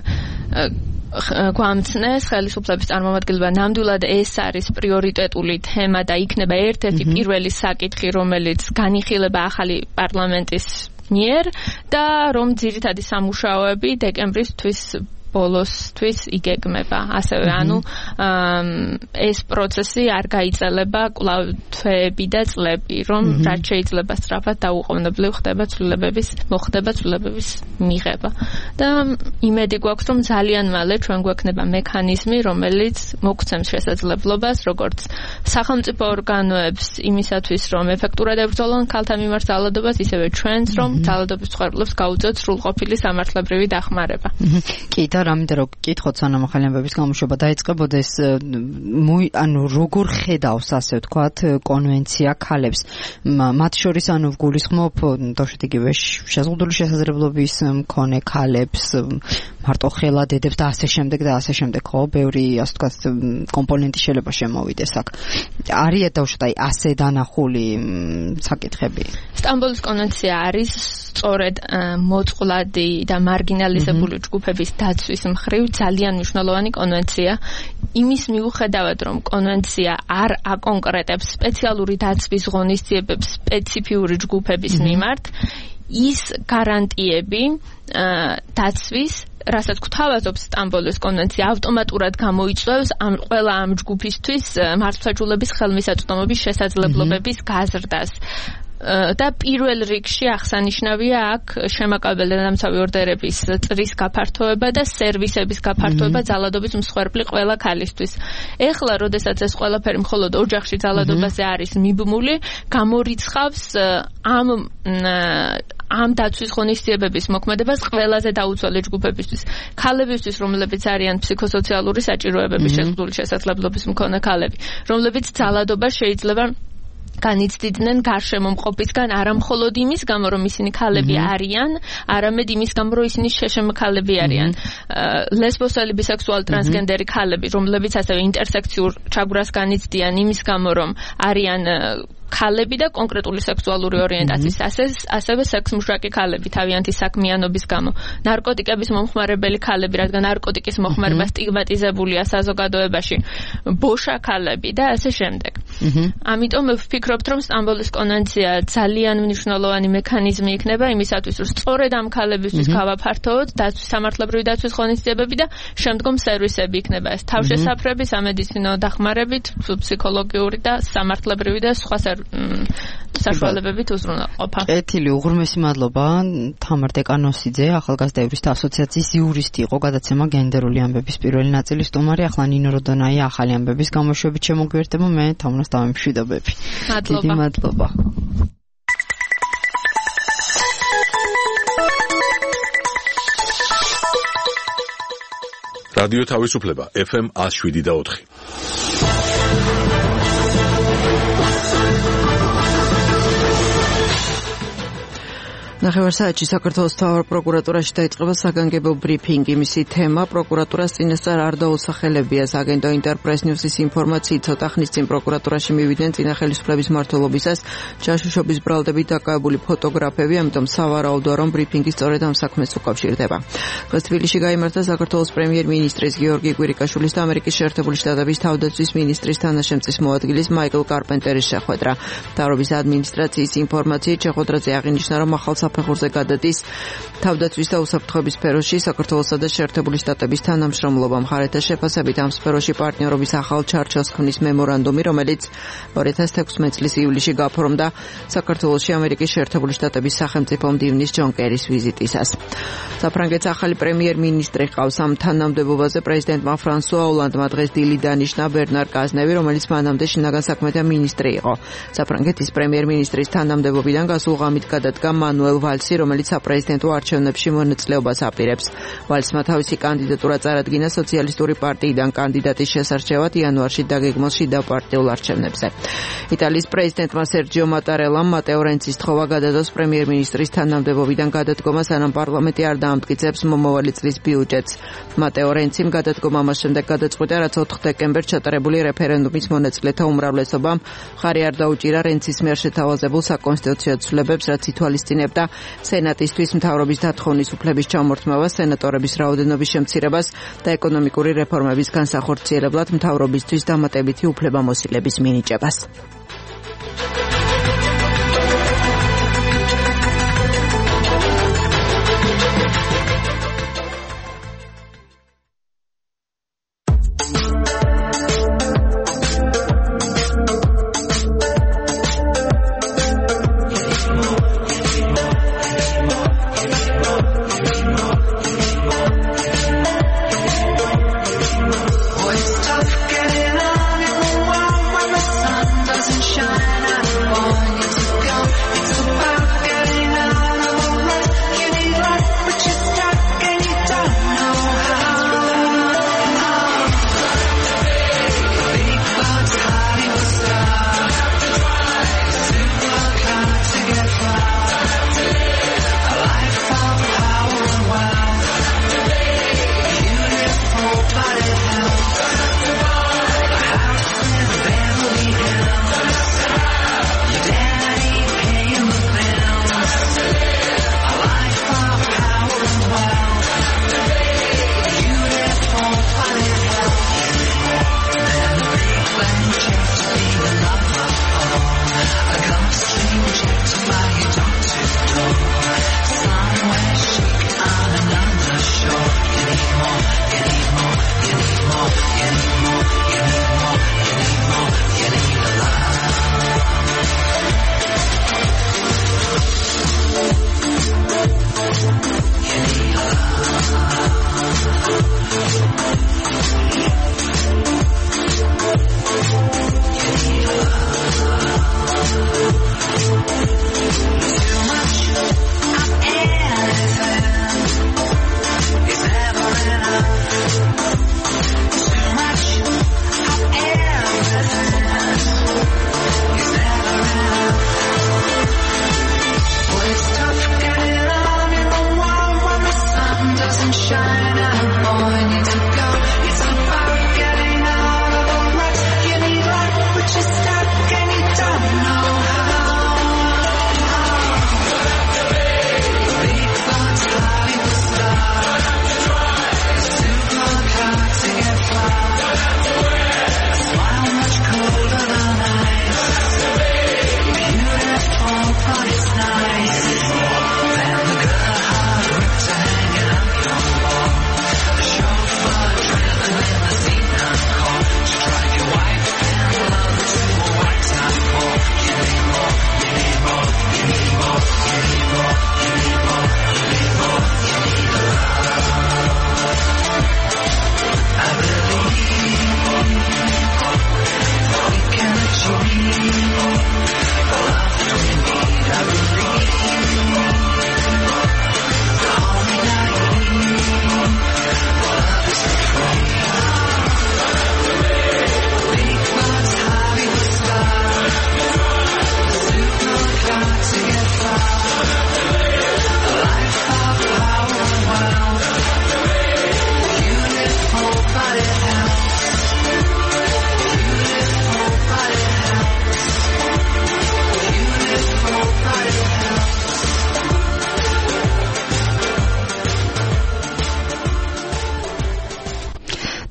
გვამცნეს ხელისუფლების წარმომადგენლობა, ნამდვილად ეს არის პრიორიტეტული თემა და იქნება ერთ-ერთი პირველი საკითხი, რომელიც განიხილება ახალი პარლამენტის მიერ და რომ ძირითადი სამუშაოები დეკემბრის თვის ბოლოსთვის იგეგმება. ასევე ანუ ეს პროცესი არ გაიწელება კვლავ თვეები და წლები, რომ რაც შეიძლება სწრაფად დაუყოვნებლივ მოხდება ცვლილებების მიღება. და იმედი გვაქვს, რომ ძალიან მალე ჩვენ გვექნება მექანიზმი, რომელიც მოგცემს შესაძლებლობას, როგორც სახელმწიფო ორგანოებს იმისათვის, რომ ეფექტურად ებრძოლონ ქალთა მიმართ ძალადობას, ისევე ჩვენს, რომ ძალადობის მსხვერპლებს გაუწევთ სრულყოფილი სამართლებრივი დახმარება. კი და რამე რომ გკითხოთ სანამ ახალი ამბების გამოშვება დაიწყებოდეს, ანუ როგორ ხედავს ასე ვთქვათ კონვენცია ქალებს, მათ შორის ანუ გულისხმობ თავშეთ იგივე შეზღუდული შესაძლებლობის მქონე ქალებს, მარტო ხელა დედებს და ასე შემდეგ და ასე შემდეგ, ხო, ბევრი ასე ვთქვათ კომპონენტი შეიძლება შემოვიდეს აქ. არის თავშეთ აი ასე დანახული საკითხები. სტამბოლის კონვენცია არის სწორედ მოწყვლადი და მარგინალიზებული ჯგუფების დაცვის მხრივ ძალიან მნიშვნელოვანი კონვენცია. იმის მიუხედავად, რომ კონვენცია არ აკონკრეტებს სპეციალური დაცვის ღონისძიებებს სპეციფიური ჯგუფების მიმართ, ის გარანტიები დაცვის, რასაც გვთავაზობს სტამბოლის კონვენცია, ავტომატურად გამოიწვევს ყველა ამ ჯგუფისთვის მართლმსაჯულების ხელმისაწვდომობის შესაძლებლობების გაზრდას. და პირველ რიგში აღსანიშნავია აქ შემაკავებელი დამცავი ორდერების წრის გაფართოება და სერვისების გაფართოება ძალადობის მსხვერპლი ყველა ქალისთვის. ეხლა, როდესაც ეს ყველაფერი მხოლოდ ოჯახში ძალადობაზე არის მიბმული, გამორიცხავს ამ დაცვის ღონისძიებების მოქმედებას ყველაზე დაუცველი ჯგუფებისთვის. ქალებისთვის, რომლებიც არიან ფსიქოსოციალური საჭიროებების შეზღუდული შესაძლებლობის მქონე ქალები, რომლებიც ძალადობა შეიძლება განიცდიდნენ გარშემომყოფისგან არა მხოლოდ იმის გამო, რომ ისინი ქალები არიან, არამედ იმის გამო, რომ ისინი შეშემო ქალები არიან. ლესბოსელი, ბისექსუალი, ტრანსგენდერი ქალები, რომლებიც ასევე ინტერსექციურ ჩაგვრას განიცდიან იმის გამო, რომ არიან ქალები და კონკრეტული სექსუალური ორიენტაციის, ასევე სექსმუშაკი ქალები თავიანთი საქმიანობის გამო, ნარკოტიკების მომხმარებელი ქალები, რადგან ნარკოტიკის მოხმარება სტიგმატიზებულია საზოგადოებაში, ბოშა ქალები და ასე შემდეგ. ამიტომ ვფიქრობთ, რომ სტამბოლის კონვენცია ძალიან მნიშვნელოვანი მექანიზმი იქნება იმისათვის, რომ სწორედ ამ ქალებისთვის გავაფართოვოთ სამართლებრივი დაცვის ღონისძიებები და შემდგომ სერვისები იქნება ეს თავშესაფრები, სამედიცინო დახმარებით, ფსიქოლოგიური და სამართლებრივი და სხვა საშუალებებით უზრუნველყოფა. კეთილი, უღრმესი მადლობა. თამარ დეკანოსიძე, ახალგაზრდაების ასოციაციის იურისტი იყო, გადაცემა გენდერული ამბების პირველი ნაწილის სტუმარი. ახლა ნინო როდონაია ახალი ამბების გამოშვებით შემოგვიერთდება, მე თამრას დავემშვიდობები. მადლობა. დიდი მადლობა. რადიო თავისუფლება FM 107.4. ნახევარსაათში საქართველოს მთავარ პროკურატურაში დაიწყება საგანგებო ბრიფინგი. მისი თემა პროკურატურას წინასწარ არ დაუსახელებია. აგენტო ინტერპრეს ნიუსის ინფორმაციით ცოტა ხნის წინ პროკურატურაში მივიდნენ წინა ხელისუფლების მმართველობისას ჯაშუშობის ბრალდებით დაკავებული ფოტოგრაფები, ამიტომ სავარაუდოა, რომ ბრიფინგი სწორედ ამ საქმეს უკავშირდება. დღეს თბილისში გაიმართა საქართველოს პრემიერ-მინისტრის გიორგი კვირიკაშვილის და ამერიკის შეერთებული შტატების თავდაცვის მინისტრის თანაშემწის მოადგილის მაიკლ კარპენტერის შეხვედრა. მთავრობის ადმინისტრაციის ინფორმაციით შეხვედრაზე აღინიშნა, რომ ახალ საფეხურზე გადადის თავდაცვის და უსაფრთხოების სფეროში საქართველოსა და შეერთებული შტატების თანამშრომლობა. მხარეთა შეფასებით ამ სფეროში პარტნიორობის ახალ ჩარჩოს ქმნის მემორანდუმი, რომელიც 2016 წლის ივლისში გაფორმდა საქართველოში ამერიკის შეერთებული შტატების სახელმწიფო მდივნის ჯონ კერის ვიზიტისას. საფრანგეთის ახალი პრემიერ-მინისტრი ყავს. ამ თანამდებობაზე პრეზიდენტმა ფრანსუა ოლანდმა დღეს დილით დანიშნა ბერნარ კაზნევი, რომელიც მანამდე შინაგან საქმეთა მინისტრი იყო. საფრანგეთის პრემიერ-მინისტრის თანამდებობიდან გასულ ღამით გადადგა მანუელ ვალსი, რომელიც საპრეზიდენტო არჩევნებში მონაწილეობას აპირებს. ვალსმა თავისი კანდიდატურა წარადგინა სოციალისტური პარტიიდან კანდიდატის შესარჩევად იანვარში დაგეგმოს შიდა პარტიულ არჩევნებზე. იტალიის პრეზიდენტმა სერჯიო მატარელამ მატეო რენცის თხოვა გადადოს პრემიერ-მინისტრის თანამდებობიდან გადადგომა, სანამ პარლამენტი არ დაამტკიცებს მომავალი წლის ბიუჯეტს. მატეო რენციმ გადადგომა მას შემდეგ გადაწყვიტა, რაც 4 დეკემბერს ჩატარებული რეფერენდუმის მონაწილეთა უმრავლესობამ მხარი არ დაუჭირა რენცის მიერ შეთავაზებულ საკონსტიტუციო ცვლილებებს, რაც ითვალისწინებდა სენატისთვის მთავრობის დათხოვნის უფლების ჩამორთმევას, სენატორების რაოდენობის შემცირებას და ეკონომიკური რეფორმების განსახორციელებლად მთავრობისთვის დამატებითი უფლებამოსილების მინიჭებას. Shine.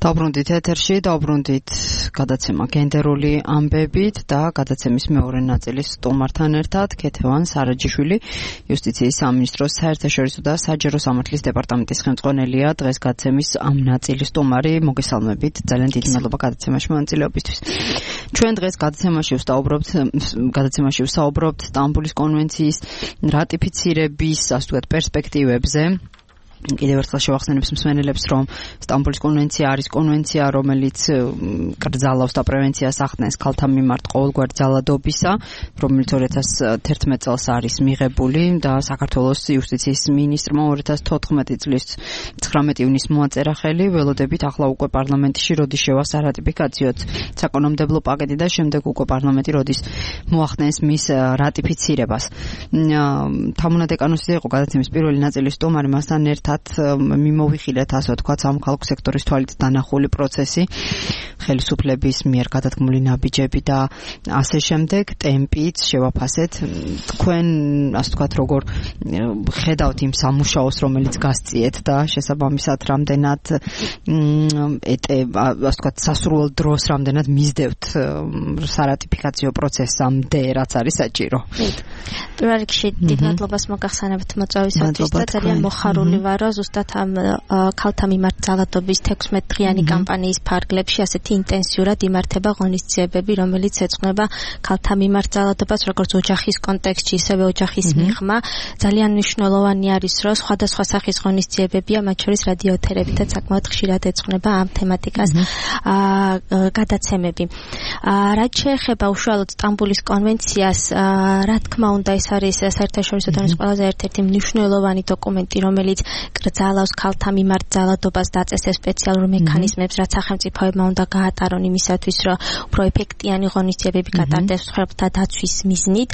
Დავბრუნდით ეთერში, დავბრუნდით გადაცემა გენდერული ამბებით და გადაცემის მეორე ნაწილის სტუმართან ერთად ქეთევან სარაჯიშვილი, იუსტიციის სამინისტროს საერთაშორისო და საჯარო სამართლის დეპარტამენტის ხელმძღვანელია. დღეს გადაცემის ამ ნაწილის სტუმარი, მოგესალმებით, ძალიან დიდი მადლობა გადაცემაში მონაწილეობისთვის. ჩვენ დღეს გადაცემაში ვსაუბრობთ სტამბოლის კონვენციის რატიფიცირების, ასე ვთქვათ, პერსპექტივებზე. კიდევ ერთხელ შევახსენებს მსმენელებს, რომ სტამბოლის კონვენცია არის კონვენცია, რომელიც კრძალავს და პრევენციას ახდენს ქალთა მიმართ ყოველგვარი ძალადობისა, რომელიც 2011 წელს არის მიღებული და საქართველოს იუსტიციის მინისტრმა 2014 წლის 19 ივნისს მოაწერა ხელი. ველოდებით ახლა უკვე პარლამენტში როდის შევა სარატიფიკაციოდ საკანონმდებლო პაკეტი და შემდეგ უკვე პარლამენტი როდის მოახდენს მის რატიფიცირებას. თამუნა დეკანოსი იყო გადაცემის პირველი ნაწილის სტუმარი, მასთან ერთად მიმოვიხილეთ, ასე ვთქვათ, სამოქალაქო სექტორის თვალით დანახული პროცესი, ხელისუფლების მიერ გადადგმული ნაბიჯები და ასე შემდეგ, ტემპით შევაფასეთ. თქვენ, ასე ვთქვათ, როგორ ხედავთ იმ სამუშაოს, რომელიც გასწიეთ და შესაბამისად რამდენად ასე ვთქვათ, სასურველ დროს რამდენად მისდევთ სარატიფიკაციო პროცესამდე, რაც არის საჭირო. პირველ რიგში დიდ მადლობას მოგახსენებთ მოწვევისათვის და ძალიან მოხარული ვარ, რომ ზუსტად ამ ქალთა მიმართ ძალადობის 16 დღიანი კამპანიის ფარგლებში ასეთი ინტენსიურად იმართება ღონისძიებები, რომელიც ეძღვნება ქალთა მიმართ ძალადობას როგორც ოჯახის კონტექსტში, ისევე ოჯახის მიღმა. ძალიან მნიშვნელოვანი არის, რომ სხვადასხვა სახის ღონისძიებებია, მათ შორის რადიოეთერებითაც საკმაოდ ხშირად ეძღვნება ამ თემატიკას გადაცემები. რაც შეეხება უშუალოდ სტამბოლის კონვენციას, რა თქმა უნდა, ეს არის საერთაშორისო დონის ყველაზე ერთ-ერთი მნიშვნელოვანი დოკუმენტი, რომელიც კრძალავს ქალთა მიმართ ძალადობას და აწესებს სპეციალურ მექანიზმებს, რაც სახელმწიფოებმა უნდა გაატარონ იმისათვის, რომ უფრო ეფექტიანი ღონისძიებები გატარდეს მსხვერპლთა დაცვის მიზნით.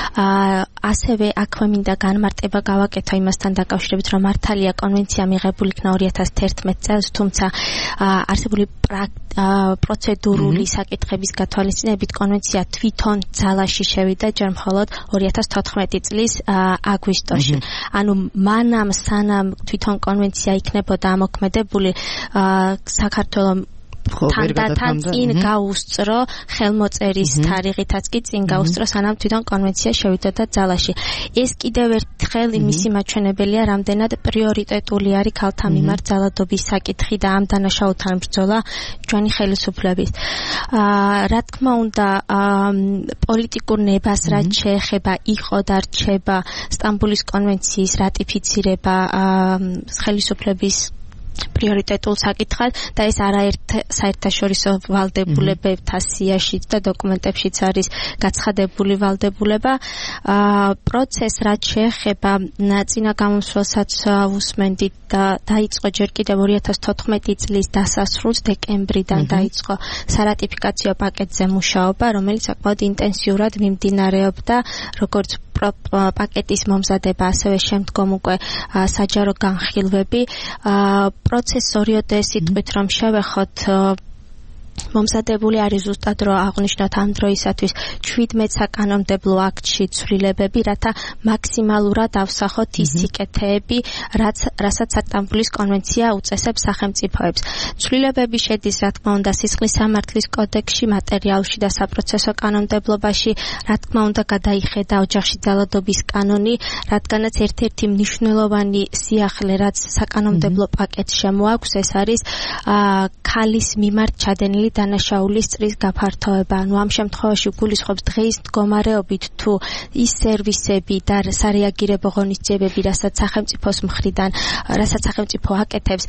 ასევე აქვე მინდა განმარტება გავაკეთო იმასთან დაკავშირებით, რომ მართალია კონვენცია მიღებული იქნა 2011 წელს, თუმცა არსებული პროცედურული საკითხების გათვალისწინებით კონვენცია თვითონ ძალაში შევიდა ჯერ მხოლოდ 2014 წლის აგვისტოში. ანუ მანამ სანამ თვითონ კონვენცია იქნებოდა ამოქმედებული, საქართველოს თანდათან წინ გაუსწრო ხელმოწერის თარიღითაც კი წინ გაუსწრო, სანამ თვითონ კონვენცია შევიდოდა ძალაში. ეს კიდევ ერთხელ იმისი მაჩვენებელია, რამდენად პრიორიტეტული არის ქალთა მიმართ ძალადობის საკითხი და ამ დანაშაულთან ბრძოლა ჩვენი ხელისუფლების. რა თქმა უნდა, პოლიტიკურ ნებას რაც შეეხება იყო და რჩება სტამბოლის კონვენციის რატიფიცირება ხელისუფლების პრიორიტეტულ საკითხად და ეს არაერთ საერთაშორისო ვალდებულებებთან სიაშიც და დოკუმენტებშიც არის გაცხადებული ვალდებულება. პროცესს რაც შეეხება წინა გამოსვლასაც უსმენდით და დაიწყო ჯერ კიდევ 2014 წლის დასასრულს, დეკემბრიდან დაიწყო სარატიფიკაციო პაკეტზე მუშაობა, რომელიც საკმაოდ ინტენსიურად მიმდინარეობდა, როგორც პაკეტის მომზადება, ასევე შემდგომ უკვე საჯარო განხილვები. პროცესს ორიოდე სიტყვით რომ შევეხოთ, მომზადებული არის ზუსტად რომ აღვნიშნოთ ამ დროისათვის 17 საკანონმდებლო აქტში ცვლილებები, რათა მაქსიმალურად ავსახოთ ის სიკეთეები, რასაც სტამბოლის კონვენცია უწესებს სახელმწიფოებს. ცვლილებები შედის, რა თქმა უნდა, სისხლის სამართლის კოდექსში, მატერიალურში და საპროცესო კანონმდებლობაში, რა თქმა უნდა, გადაიხედა ოჯახში ძალადობის კანონი, რადგანაც ერთ-ერთი მნიშვნელოვანი სიახლე, რაც საკანონმდებლო პაკეტს შემოაქვს, ეს არის ქალის მიმართ ჩადენილი დანაშაულის წრის გაფართოება. ანუ ამ შემთხვევაში გულისხმობს დღეის მდგომარეობით თუ ის სერვისები და სარეაგირებო ღონისძიებები, რასაც სახელმწიფოს მხრიდან, რასაც სახელმწიფო აკეთებს,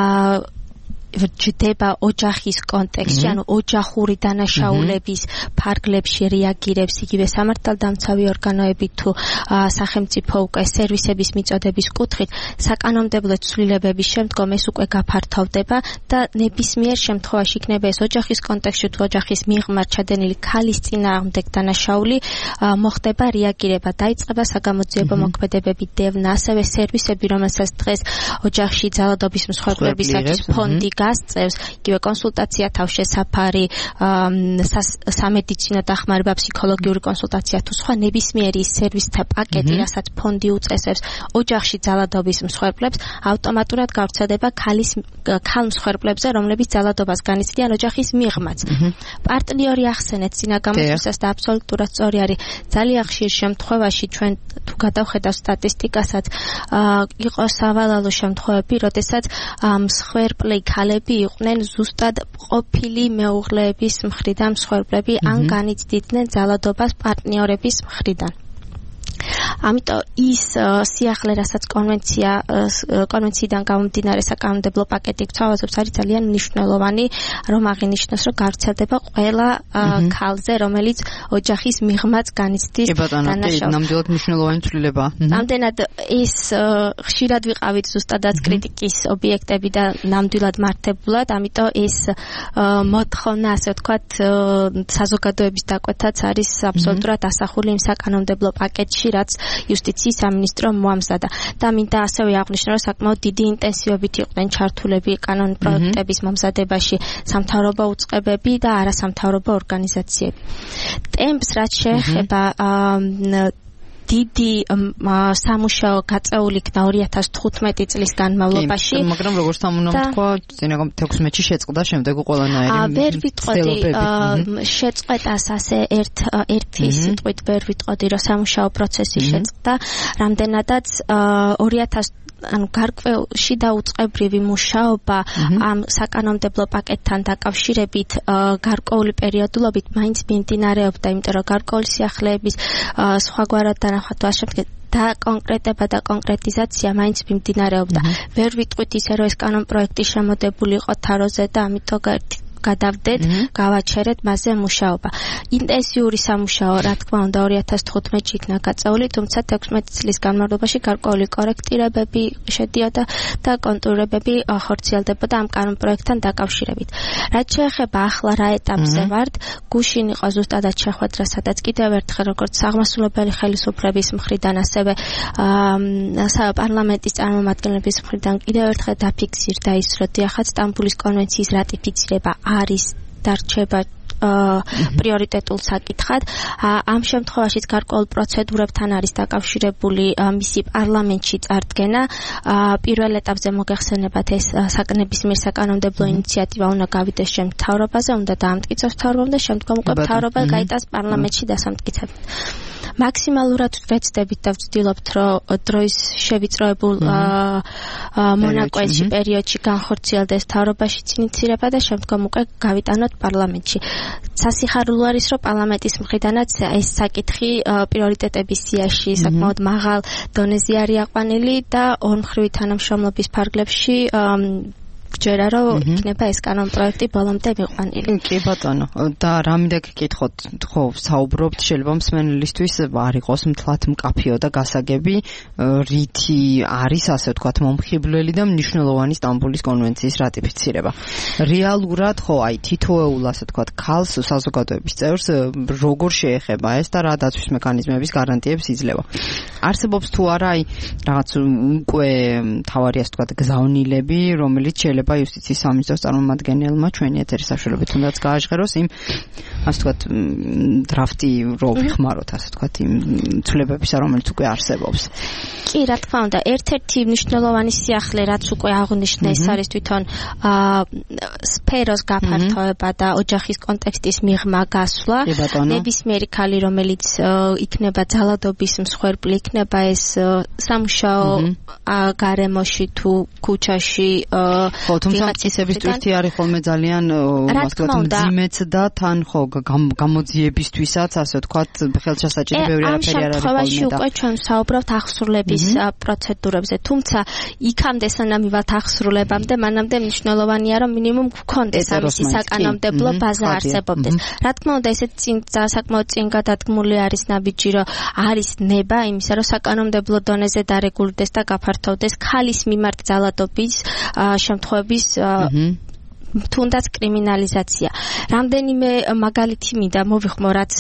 ჯდება ოჯახის კონტექსტში, ანუ ოჯახური დანაშაულების ფარგლებში რეაგირებს იგივე სამართალდამცავი ორგანოები თუ სახელმწიფო უკვე სერვისების მიწოდების კუთხით, საკანონმდებლო ცვლილებების შემდგომ ეს უკვე გაფართოვდება და ნებისმიერ შემთხვევაში იქნება ეს ოჯახის კონტექსტში თუ ოჯახის მიღმართ ჩადენილი ქალის წინააღმდეგ დანაშაული, მოხდება რეაგირება, დაიწყება საგამოძიებო მოქმედებები, დევნა, ასევე სერვისები, რომელსაც დღეს ოჯახში ძალადობის მსხვერპლებისათვის ფონდი გასწევს, იგივე კონსულტაცია თავშესაფარი, სამედიცინო დახმარება, ფსიქოლოგიური კონსულტაცია თუ სხვა ნებისმიერი სერვისთა პაკეტი, რასაც ფონდი უწესებს ოჯახში ძალადობის მსხვერპლებს, ავტომატურად გავრცელდება ქალ მსხვერპლებზე, რომლებიც ძალადობას განიცდიან ოჯახის მიღმაც. პარტნიორი ახსენეთ წინა გამოსვლისას და აბსოლუტურად სწორი არის. ძალიან ხშირ შემთხვევაში ჩვენ თუ გადავხედავ სტატისტიკასაც, იყო სავალალო შემთხვევები, როდესაც მსხვერპლი ქალები იყვნენ ზუსტად ყოფილი მეუღლეების მხრიდან მსხვერპლები ან განიცდიდნენ ძალადობას პარტნიორების მხრიდან. ამიტომ ის სიახლე, რასაც კონვენციიდან გამომდინარე საკანონმდებლო პაკეტი გვთავაზობს, არის ძალიან მნიშვნელოვანი, რომ აღინიშნოს, რომ გავრცელდება ყველა ქალზე, რომელიც ოჯახის მიღმაც განიცდის დანაშაულს. ნამდვილად მნიშვნელოვანი ცვლილება. ამდენად ეს ხშირად ვიყავით ზუსტადაც კრიტიკის ობიექტები და ნამდვილად მართებულად, ამიტომ ეს მოთხოვნა, ასე ვთქვათ, საზოგადოების დაკვეთაც არის აბსოლუტურად ასახული იმ საკანონმდებლო პაკეტში, რაც იუსტიციის სამინისტრო მოამზადა. და მინდა ასევე აღვნიშნო, რომ საკმაოდ დიდი ინტენსივობით იყვნენ ჩართულები კანონ პროექტების მომზადებაში სამთავრობო უწყებები და არასამთავრობო ორგანიზაციები. ტემპს რაც შეეხება დიდი სამუშაო გაწეული იქნა 2015 წლის განმავლობაში. მაგრამ როგორც ამ უნდა თქვა, წინა 16-ში შეწყდა, შემდეგ ყველანაირი ვერ ვიტყოდი შეწყვეტას ასე ერთი სიტყვით ვერ ვიტყოდი, რომ სამუშაო პროცესი შეწყდა, რამდენადაც 2000 ანუ გარკვეულში დაუწყებრივი მუშაობა ამ საკანონმდებლო პაკეტთან დაკავშირებით გარკვეული პერიოდულობით მაინც მიმდინარეობდა, იმიტომ რომ გარკვეული სიახლეების სხვაგვარად დანახვა თუ ასე და კონკრეტება და კონკრეტიზაცია მაინც მიმდინარეობდა. ვერ ვიტყვით ისე, რომ ეს კანონპროექტი შემოდებული იყო თაროზე და ამიტომ გადავდეთ, გავაჩერეთ მასზე მუშაობა. ინტენსიური სამუშაო, რა თქმა უნდა, 2015-ში იქნა გაწეული, თუმცა 16 წლის განმავლობაში გარკვეული კორექტირებები შედიოდა და კონტურირებები ხორციელდებოდა ამ კანონპროექტთან დაკავშირებით. რაც შეეხება ახლა რა ეტაპზე ვართ, გუშინ იყო ზუსტადად შეხვედრა, სადაც კიდევ ერთხელ როგორც აღმასრულებელი ხელისუფლების მხრიდან, ასევე პარლამენტის წარმომადგენლების მხრიდან კიდევ ერთხელ დაფიქსირდა ის, რომ დიახაც სტამბულის კონვენციის რატიფიცირება არის დარჩება პრიორიტეტულ საკითხად. ამ შემთხვევაშიც გარკვეულ პროცედურებთან არის დაკავშირებული მისი პარლამენტში წარდგენა. პირველ ეტაპზე მოგეხსენებათ ეს ნებისმიერ საკანონმდებლო ინიციატივა უნდა გავიდეს მთავრობაზე, უნდა დაამტკიცოს მთავრობამ და შემდგომ უკვე მთავრობა გაიტანს პარლამენტში დასამტკიცებლად. მაქსიმალურად ვეცდებით და ვცდილობთ, რომ დროის შევიწროებულ მონაკვეთში პერიოდში განხორციელდეს მთავრობაშიც ინიცირება და შემდგომ უკვე გავიტანოთ პარლამენტში. სასიხარულო არის, რომ პარლამენტის მხრიდანაც ეს საკითხი პრიორიტეტების სიაში საკმაოდ მაღალ დონეზე არის აყვანილი და ორმხრივი თანამშრომლობის ფარგლებში გჯერა, რომ იქნება ეს კანონპროექტი ბოლომდე მიყვანილი. კი ბატონო, და რა მინდა გკითხოთ, ხო, საუბრობთ, შეიძლება მსმენელისთვის არ იყოს მთლად მკაფიო და გასაგები, რითი არის, ასე ვთქვათ, მომხიბვლელი და მნიშვნელოვანი სტამბულის კონვენციის რატიფიცირება. რეალურად, ხო, აი, თითოეულ, ასე ვთქვათ, ქალს, საზოგადოების წევრს როგორ შეეხება ეს და რა დაცვის მექანიზმების გარანტიებს იძლევა. არსებობს თუ არა, აი, რაღაც უკვე თავარი, ასე ვთქვათ, გზავნილები, რომელიც შეიძლება იუსტიციის სამინისტროს წარმომადგენელმა ჩვენი ეთერის საშუალებით თუნდაც გააჟღეროს იმ, ასე ვთქვათ, დრაფტი რო ვიხმაროთ, ასე ვთქვათ, იმ ცვლილებებისა, რომელიც უკვე არსებობს. კი, რა თქმა უნდა, ერთ-ერთი მნიშვნელოვანი სიახლე, რაც უკვე აღნიშნე, ეს არის თვითონ სფეროს გაფართოება და ოჯახის კონტექსტის მიღმა გასვლა. ნებისმიერი ქალი, რომელიც იქნება ძალადობის მსხვერპლი, იქნება ეს სამუშაო გარემოში თუ ქუჩაში თუმცა მტკიცების ტვირთი არის ხოლმე ძალიან მძიმეც და თან ხო გამოძიებისთვისაც, ასე ვთქვათ, ხელშესაჭირი ბევრი არაფერი არ არის ხოლმე და ამ შემთხვევაში უკვე ჩვენ საუბრობთ ახსრულების პროცედურებზე, თუმცა იქამდე სანამ მივალთ ახსრულებამდე, მანამდე მნიშვნელოვანია, რომ მინიმუმ გქონდეს ამისი საკანონმდებლო ბაზა არსებობდეს. რა თქმა უნდა, ესეც საკმაოდ წინ გადადგმული არის ნაბიჯი, რომ არის ნება იმისა, რომ საკანონმდებლო დონეზე დარეგულირდეს და გაფართოვდეს ქალის მიმართ ძალადობის შემთხვევების თუნდაც კრიმინალიზაცია. რამდენიმე მაგალითი მინდა მოვიხმო, რაც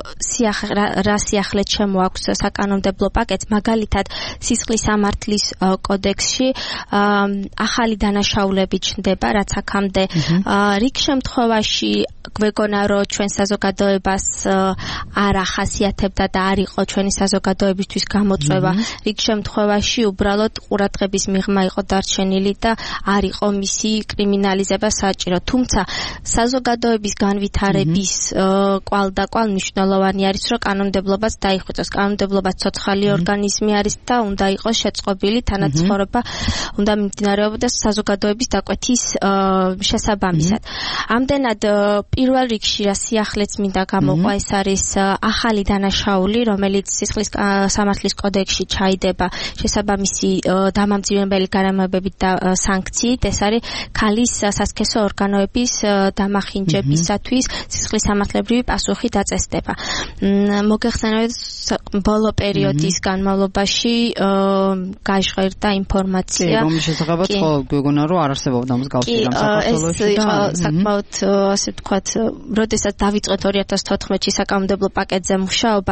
რა სიახლე შემოაქვს საკანონმდებლო პაკეტს, მაგალითად სისხლის სამართლის კოდექსში ახალი დანაშაულები ჩნდება, რაც აქამდე რიგ შემთხვევაში გვეგონა, რომ ჩვენ საზოგადოებას არ ახასიათებდა და არ იყო ჩვენი საზოგადოებისთვის გამოწვევა. რიგ შემთხვევაში უბრალოდ ყურადღების მიღმა იყო დარჩენილი და არ იყო მისი კრიმინალიზება საჭირო. თუმცა საზოგადოების განვითარების კვალდაკვალ მნიშვნელოვანი არის, რომ კანონმდებლობას დაიხვეწოს. კანონმდებლობა ცოცხალი ორგანიზმი არის და უნდა იყოს შეწყობილი, თანაცხოვრება უნდა მიმდინარეობდა საზოგადოების დაკვეთის შესაბამისად. ამდენად პირველ რიგში რა სიახლეც მინდა გამოყვა, ეს არის ახალი დანაშაული, რომელიც სისხლის სამართლის კოდექსში ჩაიდება შესაბამისი დამამძიმებელი გარემოებებით და სანქციით. ეს არის ქალის სასქესო ორგანოების დამახინჯებისათვის სისხლის სამართლებრივი პასუხი დაწესდება. მოგეხსენებათ, ბოლო პერიოდის განმავლობაში გაჟღერდა ინფორმაცია, რომლის შესახებაც გვეგონა, რომ არ არსებობდა მსგავსი რამ საქართველოში და საკმაოდ ასე ვთქვათ, როდესაც დავიწყეთ 2014-ში საკანონმდებლო პაკეტზე მუშაობა,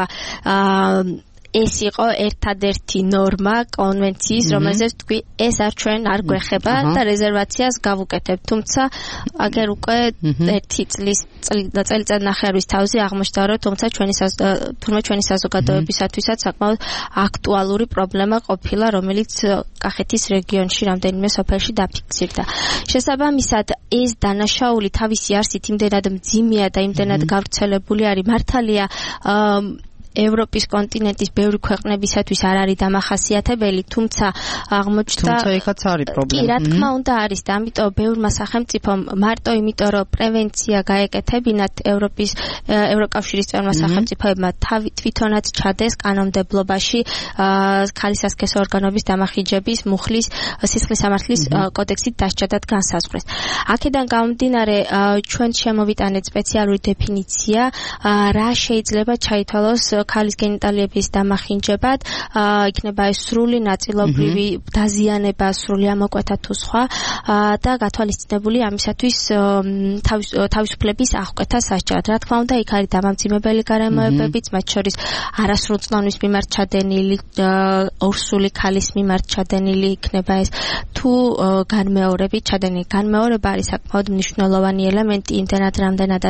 ეს იყო ერთადერთი ნორმა კონვენციის, რომელზეც თქვი, ეს ჩვენ არ გვეხება და რეზერვაციას გავუკეთებ. თუმცა აგერ უკვე ერთი წელიწადნახევრის თავზე აღმოჩნდა, რომ თუმცა ჩვენი საზოგადოებისათვისაც საკმაოდ აქტუალური პრობლემა ყოფილა, რომელიც კახეთის რეგიონში რამდენიმე სოფელში დაფიქსირდა. შესაბამისად, ეს დანაშაული თავისი არსით იმდენად მძიმეა და იმდენად გავრცელებული არის, მართალია ევროპის კონტინენტის ბევრი ქვეყნებისათვის არ არის დამახასიათებელი, თუმცა აღმოჩნდა, თუმცა იქაც არის პრობლემა. კი, რა თქმა უნდა არის და ამიტომ ბევრმა სახელმწიფომ მარტო იმიტომ, რომ პრევენცია გაეკეთებინათ ევროკავშირის წევრმა სახელმწიფოებმა თვითონაც ჩადეს კანონმდებლობაში ქალის სასქესო ორგანოების დამახინჯების მუხლის სისხლის სამართლის კოდექსით დასჯადად განსაზღვრეს. აქედან გამომდინარე, ჩვენ შემოვიტანეთ სპეციალური დეფინიცია, რა შეიძლება ჩაითვალოს ქალის გენიტალიების დამახინჯებად, იქნება ეს სრული ნაწილობრივი დაზიანება, სრული ამოკვეთა თუ სხვა და გათვალისწინებული ამისათვის თავისუფლების აღკვეთა სასჯელად. რა თქმა უნდა, იქ არის დამამძიმებელი გარემოებებიც, მათ შორის არასრულწლოვნის მიმართ ჩადენილი, ორსული ქალის მიმართ ჩადენილი იქნება ეს, თუ განმეორებით ჩადენილი. განმეორება არის საკმაოდ მნიშვნელოვანი ელემენტი, იმდენად რამდენადაც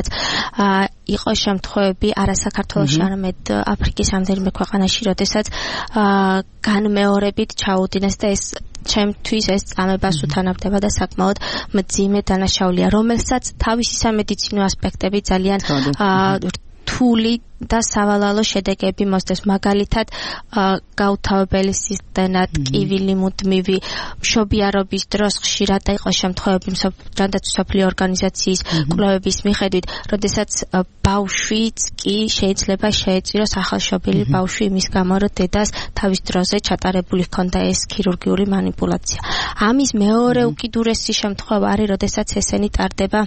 იყო შემთხვევები არა საქართველოში, არამედ აფრიკის რამდენიმე ქვეყანაში, როდესაც განმეორებით ჩაუდინეს და ეს ჩემთვის ეს წამებას უთანავდება და საკმაოდ მძიმე დანაშაულია, რომელსაც თავისი სამედიცინო ასპექტები ძალიან რთული და სავალალო შედეგები მოსდევს. მაგალითად, გაუთავებელი სისტემა, ტკივილი მუდმივი, მშობიარობის დროს ხშირად და იყო შემთხვევები ჯანდაცვის ორგანიზაციის კვლევების მიხედვით, როდესაც ბავშვიც კი შეიძლება შეეწიროს ახალშობილი ბავშვი იმის გამო, რომ დედას თავის დროზე ჩატარებული ჰქონდა ეს ქირურგიული манипуляცია. ამის მეორე უკიდურესი შემთხვევა არის, როდესაც ესენი ტარდება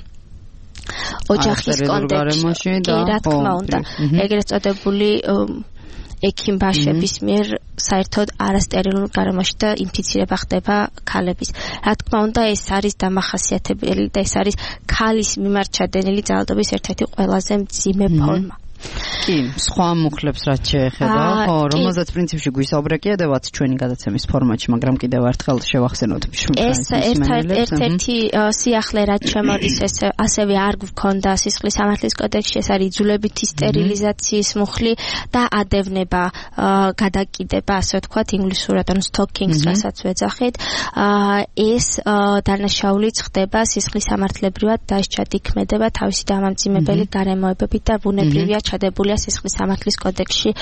ოჯახის კონტექსტში, რა თქმა უნდა, ეგრეთ წოდებული ექიმბაშების მიერ საერთოდ არასტერილურ გარემოში და ინფიცირება ხდება ქალების. რა თქმა უნდა, ეს არის დამახასიათებელი და ეს არის ქალის მიმართ ჩადენილი ძალადობის ერთ-ერთი ყველაზე მძიმე ფორმა. კი, სხვა მუხლებს რაც შეეხება, ხო, რომელზეც პრინციპში გვისაუბრე კიდევაც ჩვენი გადაცემის ფორმატში, მაგრამ კიდევ ერთხელ შევახსენოთ. ეს ერთ-ერთი სიახლე რაც შემოდის, ეს ასევე არ გვქონდა სისხლის სამართლის კოდექსში, ეს არის იძულებითი სტერილიზაციის მუხლი და ადევნება, გადაკიდება, ასე ვთქვათ, ინგლისურად ანუ stalking-ს, რასაც ვეძახით. ეს დანაშაულიც ხდება სისხლის სამართლებრივად დასჯად იქმედება თავისი დამამძიმებელი გარემოებებით და ბუნებრივია ჩადებულია სისხლის სამართლის კოდექსში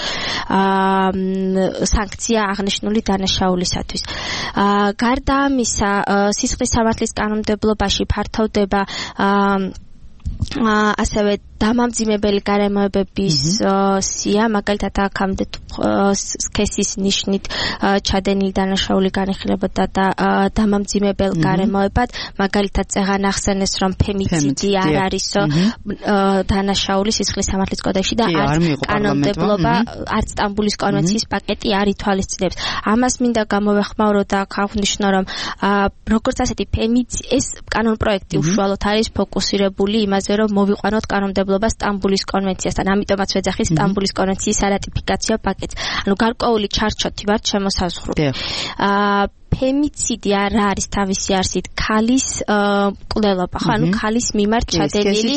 სანქცია აღნიშნული დანაშაულისათვის. გარდა ამისა, სისხლის სამართლის კანონმდებლობაში ფართოვდება ასევე დამამძიმებელი გარემოებების სია, მაგალითად აქამდე სქესის ნიშნით ჩადენილი დანაშაული განიხილებოდა და დამამძიმებელ გარემოებად, მაგალითად წეღან ახსენეს, რომ ფემიციდი არ არისო დანაშაული სისხლის სამართლის კოდექსში და არც კანონმდებლობა, არც სტამბულის კონვენციის პაკეტი არ ითვალისწინებს. ამას მინდა გამოვეხმაურო და აღნიშნო, რომ როგორც ასეთი ეს კანონპროექტი უშუალოდ არის ფოკუსირებული იმაზე, რომ მოვიყვანოთ კანონმდებლობა სტამბულის კონვენციასთან. ამიტომაც ვეძახით სტამბულის კონვენციის არატიფიკაციო პაკეტს. ანუ გარკვეული ჩარჩოთი ვართ შემოსაზღვრული. ფემიციდი არ არის თავისი არსით ქალის მკვლელობა, ხო? ანუ ქალის მიმართ ჩადენილი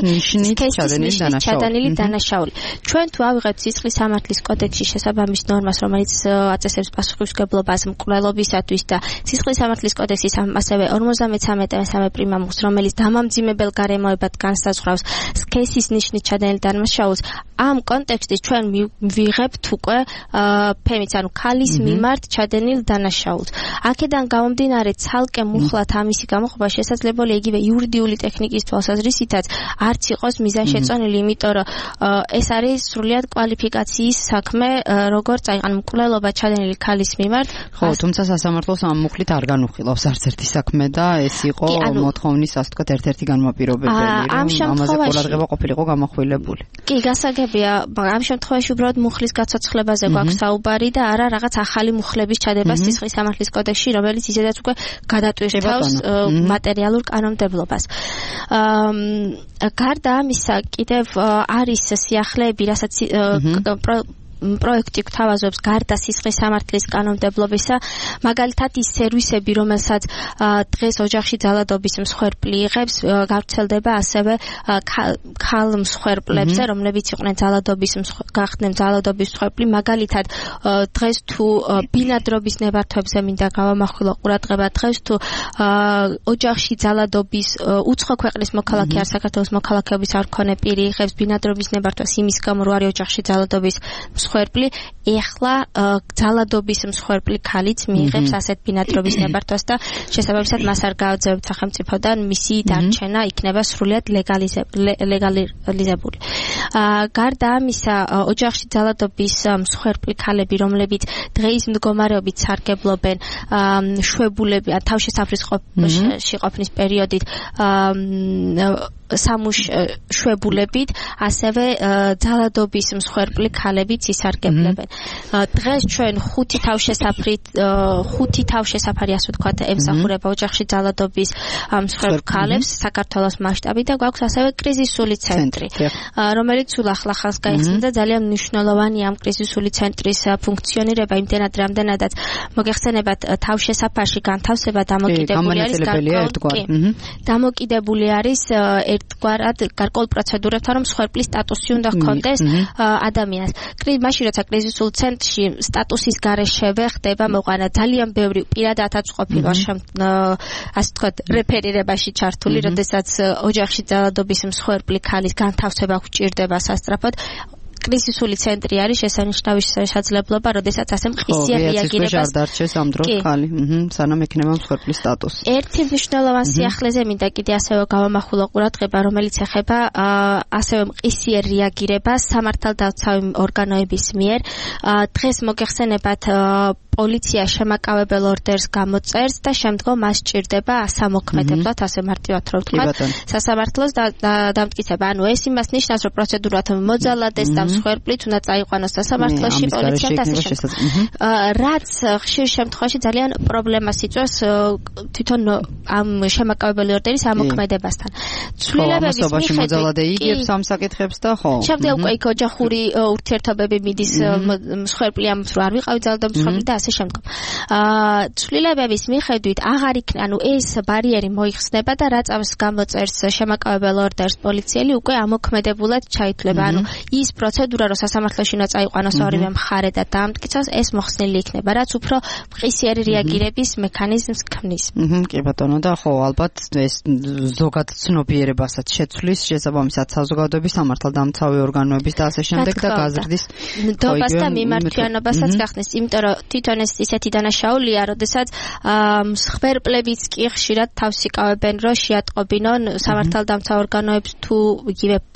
დანაშაული. ჩვენ თუ ავიღებთ სისხლის სამართლის კოდექსში შესაბამის ნორმას, რომელიც აწესებს პასუხისმგებლობას მკვლელობისათვის და სისხლის სამართლის კოდექსის ასევე 53-3 პრიმამუს, რომელიც დამამძიმებელ გარემოებად განსაზღვრავს სქესის ნიშნით ჩადენილ დანაშაულს, ამ კონტექსტში ჩვენ ვიღებთ უკვე ფემიციდს, ანუ ქალის მიმართ ჩადენილ დანაშაულს. აქედან გამომდინარე ცალკე მუხლად ამისი გამოხობა შესაძლებელია იგივე იურიდიული ტექნიკის თვალსაზრისითაც არც იყოს მიზანშეწონილი, იმიტომ რომ ეს არის სრულიად კვალიფიკაციის საქმე, როგორც ანუ მკვლელობა ჩადენილი ქალის მიმართ. ხო, თუმცა სასამართლოს ამ მუხლით არ განუხილავს არც ერთი საქმე და ეს იყო მოთხოვნის, ასე ვთქვათ, ერთ-ერთი განმაპირობებელი, რომ ამაზე ყურადღება ყოფილიყო გამახვილებული. კი, გასაგებია, ამ შემთხვევაში უბრალოდ მუხლის გაცოცხლებაზე გვაქვს საუბარი და არა რაღაც ახალი მუხლების ჩადება სისხლის სამართლის კოდექსში, რომელიც ისედაც უკვე გადატვირთავს მატერიალურ კანონმდებლობას. გარდა ამისა, კიდევ არის სიახლეები, რასაც პროექტი გვთავაზობს გარდა სისხლის სამართლის კანონმდებლობისა, მაგალითად ის სერვისები, რომელსაც დღეს ოჯახში ძალადობის მსხვერპლი იღებს, გავრცელდება ასევე ქალ მსხვერპლებზე, რომლებიც იყვნენ გახდნენ ძალადობის მსხვერპლი, მაგალითად დღეს თუ ბინადრობის ნებართვებზე მინდა გავამახვილო ყურადღება, დღეს თუ ოჯახში ძალადობის უცხო ქვეყნის მოქალაქე არ საქართველოს მოქალაქეობის არ მქონე პირი იღებს ბინადრობის ნებართვას იმის გამო, რომ არის ოჯახში ძალადობის მსხვერპლი, ეხლა ძალადობის მსხვერპლი ქალიც მიიღებს ასეთ ბინადრობის ნებართვას და შესაბამისად მას არ გააძევთ სახელმწიფოდან, მისი დარჩენა იქნება სრულიად ლეგალიზებული. გარდა ამისა, ოჯახში ძალადობის მსხვერპლი ქალები, რომლებიც დღეის მდგომარეობით სარგებლობენ შვებულები, თავშესაფრის ყოფნის პერიოდით სამუშ-შვებულებით, ასევე ძალადობის მსხვერპლი ქალებიც ისარგებლებენ. დღეს ჩვენ ხუთი თავშესაფარი, ასე ვთქვათ, ემსახურება ოჯახში ძალადობის მსხვერპლ ქალებს საქართველოს მასშტაბით და გვაქვს ასევე კრიზისული ცენტრი, რომელიც სულ ახლა ხალხს გაიხსნა და ძალიან მნიშვნელოვანია ამ კრიზისული ცენტრის ფუნქციონირება, იმდენად რამდენადაც მოგეხსენებათ თავშესაფარში განთავსება დამოკიდებული არის ერთგვარად გარკვეულ პროცედურებთან, რომ მსხვერპლის სტატუსი უნდა ჰქონდეს ადამიანს. მაშინ როცა კრიზისულ ცენტრში სტატუსის გარეშე ხდება მოყვანა, ძალიან ბევრი პირადადაც ყოფილი ვარ ასე ვთქვათ რეფერირებაში ჩართული, როდესაც ოჯახში ძალადობის მსხვერპლი ქალის განთავსება გვჭირდება სასწრაფოდ. კრიზისული ცენტრი არის შესანიშნავი შესაძლებლობა, როდესაც ასე მყისიერ რეაგირებას არ დარჩეს ამ დროს ქალი, სანამ ექნება მსხვერპლის სტატუსი. ერთი მნიშვნელოვანი სიახლეზე მინდა კიდე ასევე გავამახვილო ყურადღება, რომელიც ეხება ასევე მყისიერ რეაგირებას სამართალდამცავი ორგანოების მიერ. დღეს მოგეხსენებათ პოლიცია შემაკავებელ ორდერს გამოწერს და შემდგომ მას სჭირდება ასამოქმედებლად, ასე მარტივად რო ვთქვათ, სასამართლოს დამტკიცება. ანუ ეს იმას ნიშნავს, რომ პროცედურა მოძალადეს და მსხვერპლით უნდა წაიყვანოს სასამართლოში, პოლიციამ და ასე შემდეგ. რაც ხშირ შემთხვევაში ძალიან პრობლემას იწვევს თვითონ ამ შემაკავებელი ორდერის ამოქმედებასთან. ცვლილებების მიხედვით მოძალადე იგებს ამ საკითხებს და ხო. შემდეგ უკვე იქ ოჯახური ურთიერთობები მიდის მსხვერპლი ამბობს, რომ არ ვიყავი ძალადობის მსხვერპლი და ასე შემდგომ. ცვლილებების მიხედვით აღარ იქნება, ანუ ეს ბარიერი მოიხსნება და რა წამს გამოწერს შემაკავებელ ორდერს პოლიციელი, უკვე ამოქმედებულად ჩაითვლება. ანუ ის პროცედურა, რომ სასამართლოში უნდა წაიყვანოს ორივე მხარე და დაამტკიცოს, ეს მოხსნილი იქნება, რაც უფრო მყისიერი რეაგირების მექანიზმს ქმნის. კი ბატონო, და ხო, ალბათ ეს ზოგად ცნობიერებასაც შეცვლის, შესაბამისად საზოგადოების სამართალდამცავი ორგანოების და ასე შემდეგ და გაზრდის ნდობას და მიმართვიანობასაც გახსნის, იმიტომ რომ თვითონ ეს ისეთი დანაშაულია, როდესაც მსხვერპლებიც კი ხშირად თავს იკავებენ, რომ შეატყობინონ სამართალდამცავ ორგანოებს თუ იგივე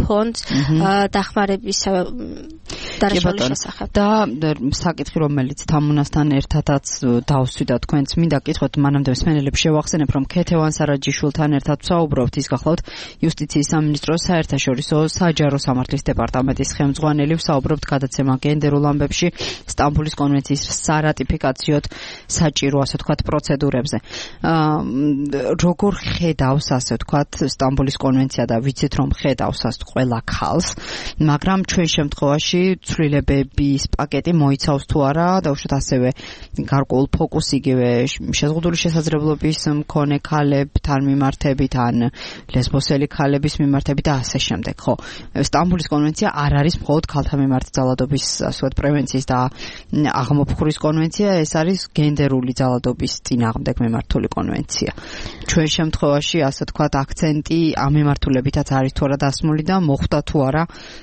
ფონდს დახმარების დარაშავის შესახებ. და საკითხი, რომელიც თამუნასთან ერთადაც დავსვიდა თქვენც, მინდა გითხოთ მანამდე მსმენელებს შევახსენებ, რომ ქეთევან სარაჯიშვილთან ერთად ვსაუბრობთ, ის გახლავთ იუსტიციის სამინისტროს საერთაშორისო საჯარო სამართლის დეპარტამენტის ხელმძღვანელი, ვსაუბრობთ გადაცემა გენდერულ ამბებში სტამბოლის კონვენციის სარატიფიკაციოდ საჭირო, ასე ვთქვათ, პროცედურებზე. როგორ ხედავს, ასე ვთქვათ, სტამბოლის კონვენცია და ვიცით, რომ ხედავს ყველა ქალს, მაგრამ ჩვენ შემთხვევაში ცვლილებების პაკეტი მოიცავს თუ არა, დაუშვათ ასევე გარკვეულ ფოკუსს იგივე შეზღუდული შესაძლებლობის მქონე ქალებთან მიმართებით, ან ლესბოსელი ქალების მიმართებით და ასე შემდეგ. ხო, სტამბოლის კონვენცია არ არის მხოლოდ ქალთა მიმართ ძალადობის, ასე ვთქვათ, პრევენციის და აღმოფხურის კონვენცია, ეს არის გენდერული ძალადობის წინააღმდეგ მიმართული კონვენცია. ჩვენ შემთხვევაში, ასე ვთქვათ, აქცენტი ამ მიმართულებითაც არის თუ არა დასმული და მოხვდა თუ არა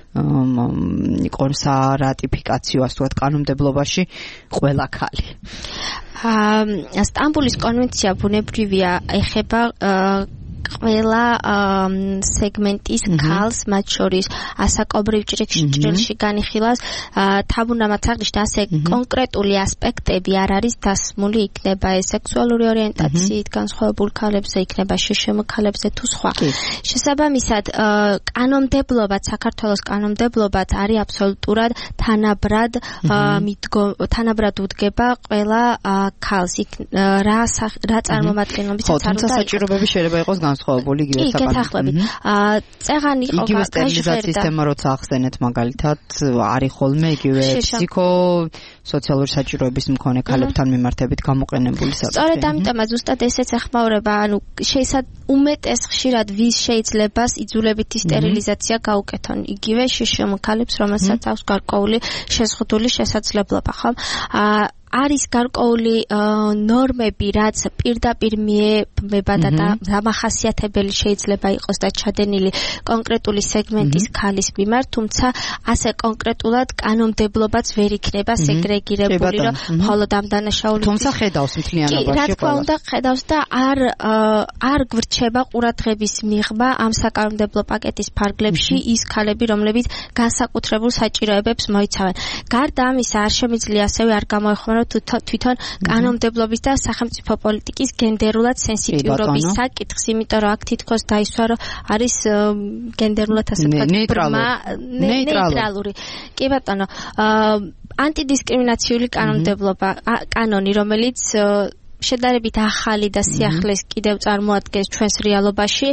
სარატიფიკაციო, ასე ვთქვათ, კანონმდებლობაში ყველა ქალი. სტამბოლის კონვენცია ბუნებრივია ეხება ყველა სეგმენტის ქალს, მათ შორის ასაკობრივ ჭრილში განიხილავს თამუნამაც აღნიშნა, ასე კონკრეტული ასპექტები არ არის დასმული, იქნება ეს სექსუალური ორიენტაციით განსხვავებულ ქალებზე, იქნება შშმ ქალებზე თუ სხვა. შესაბამისად, კანონმდებლობაც, საქართველოს კანონმდებლობაც არის აბსოლუტურად თანაბრად უდგება ყველა ქალს. რა წარმომადგენლობისაც არ უნდა საჭიროებები შეიძლება იყოს განსხვავებული იგივე საკანონმდებლო. წეღანი იყო იგივე სტერილიზაციის თემა როცა ახსენეთ მაგალითად, არის ხოლმე იგივე ფსიქო-სოციალური საჭიროების მქონე ქალებთან მიმართებით გამოყენებული საკითხი. სწორედ ამიტომაც ზუსტად ესეც ეხმაურება, ანუ უმეტეს ხშირად ვის შეიძლება იძულებითი სტერილიზაცია გაუკეთონ, იგივე შშმ ქალებს, რომელსაც აქვს გარკვეული შეზღუდული შესაძლებლობა, ხო? არის გარკვეული ნორმები, რაც პირდაპირ მიემება და დამახასიათებელი შეიძლება იყოს და ჩადენილი კონკრეტული სეგმენტის ქალის მიმართ, თუმცა ასე კონკრეტულად კანონმდებლობაც ვერ იქნება სეგრეგირებული, რომ მხოლოდ ამ დანაშაული. თუმცა ხედავს მთლიანობაში. რა თქმა უნდა, ხედავს და არ გვრჩება ყურადღების მიღმა ამ საკანონმდებლო პაკეტის ფარგლებში ის ქალები, რომლებიც განსაკუთრებულ საჭიროებებს მოიცავენ. გარდა ამისა, არ შემიძლია ასევე არ გამოეხმარო თვითონ კანონმდებლობის და სახელმწიფო პოლიტიკის გენდერულად სენსიტიურობის საკითხს, იმიტომ რომ აქ თითქოს დაისვა, რომ არის გენდერულად ასე ვთქვათ ნეიტრალური. კი ბატონო, ანტიდისკრიმინაციული კანონმდებლობა, კანონი, რომელიც შედარებით ახალი და სიახლეს კიდევ წარმოადგენს ჩვენს რეალობაში,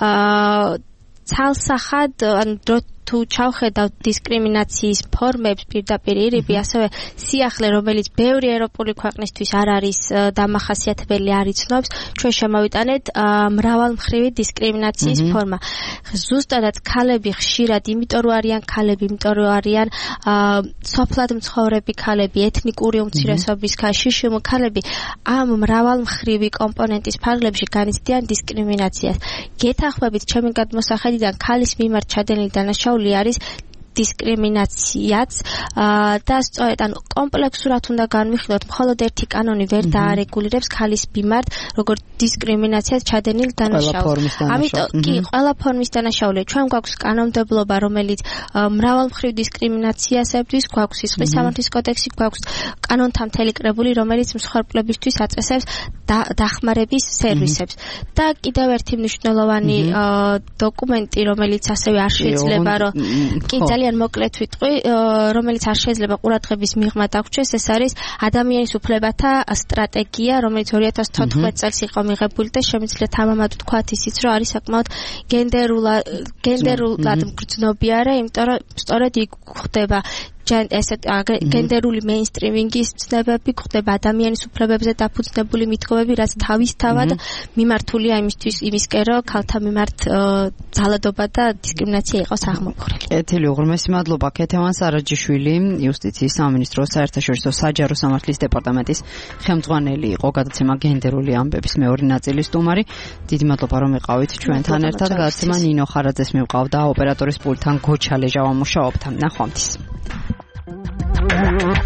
ცალსახად თუ ჩავხედავთ დისკრიმინაციის ფორმებს პირდაპირ ირიბი, ასევე სიახლე, რომელიც ბევრი ევროპული ქვეყნისთვის არ არის დამახასიათებელი, არ იცნობს, ჩვენ შემოვიტანეთ მრავალმხრივი დისკრიმინაციის ფორმა. ზუსტადად ქალები ხშირად, იმიტომ რომ არიან ქალები, იმიტომ რომ არიან სოფლად მცხოვრები ქალები, ეთნიკური უმცირესობის შშმ ქალები, ამ მრავალმხრივი კომპონენტის ფარგლებში განიცდიან დისკრიმინაციას. გეთანხმებით, ჩემი გადმოსახედიდან ქალის მიმართ ჩადენილი დანაშაული არის დისკრიმინაციაც და სწორედ ანუ კომპლექსურად უნდა განვიხილოთ, მხოლოდ ერთი კანონი ვერ დაარეგულირებს ქალის მიმართ როგორც დისკრიმინაციას ჩადენილ დანაშაულს. ამიტომ კი ყველა ფორმის დანაშაულია. ჩვენ გვაქვს კანონმდებლობა, რომელიც მრავალმხრივ დისკრიმინაციას ებრძვის, გვაქვს სისხლის სამართლის კოდექსი, გვაქვს კანონთა მთელი კრებული, რომელიც მსხვერპლებისთვის აწესებს დახმარების სერვისებს. და კიდევ ერთი მნიშვნელოვანი დოკუმენტი, რომელიც ასევე არ შეიძლება რომ კი ძალიან მოკლედ ვიტყვი, რომელიც არ შეიძლება ყურადღების მიღმა დაგვრჩეს, ეს არის ადამიანის უფლებათა სტრატეგია, რომელიც 2014 წელს იყო მიღებული და შემიძლია თამამად ვთქვათ ისიც, რომ არის საკმაოდ გენდერულად მგრძნობიარე, იმიტომ რომ სწორედ იქ ხდება ესეთ გენდერული მეინსტრიმინგის ცნებები, ხდება ადამიანის უფლებებზე დაფუძნებული მითხოვები, რაც თავისთავად მიმართულია იმისკენ, რომ ქალთა მიმართ ძალადობა და დისკრიმინაცია იყოს აღმოფხვრილი. კეთილი, უღრმესი მადლობა. ქეთევან სარაჯიშვილი, იუსტიციის სამინისტროს საერთაშორისო საჯარო სამართლის დეპარტამენტის ხელმძღვანელი იყო, გადაცემა გენდერული ამბების მეორე ნაწილის სტუმარი. დიდი მადლობა, რომ იყავით ჩვენთან ერთად. გადაცემა ნინო ხარაძეს მივყავდა, ოპერატორის პულტთან გოჩა ლეჟავა მუშაობდა. ნახვამდის.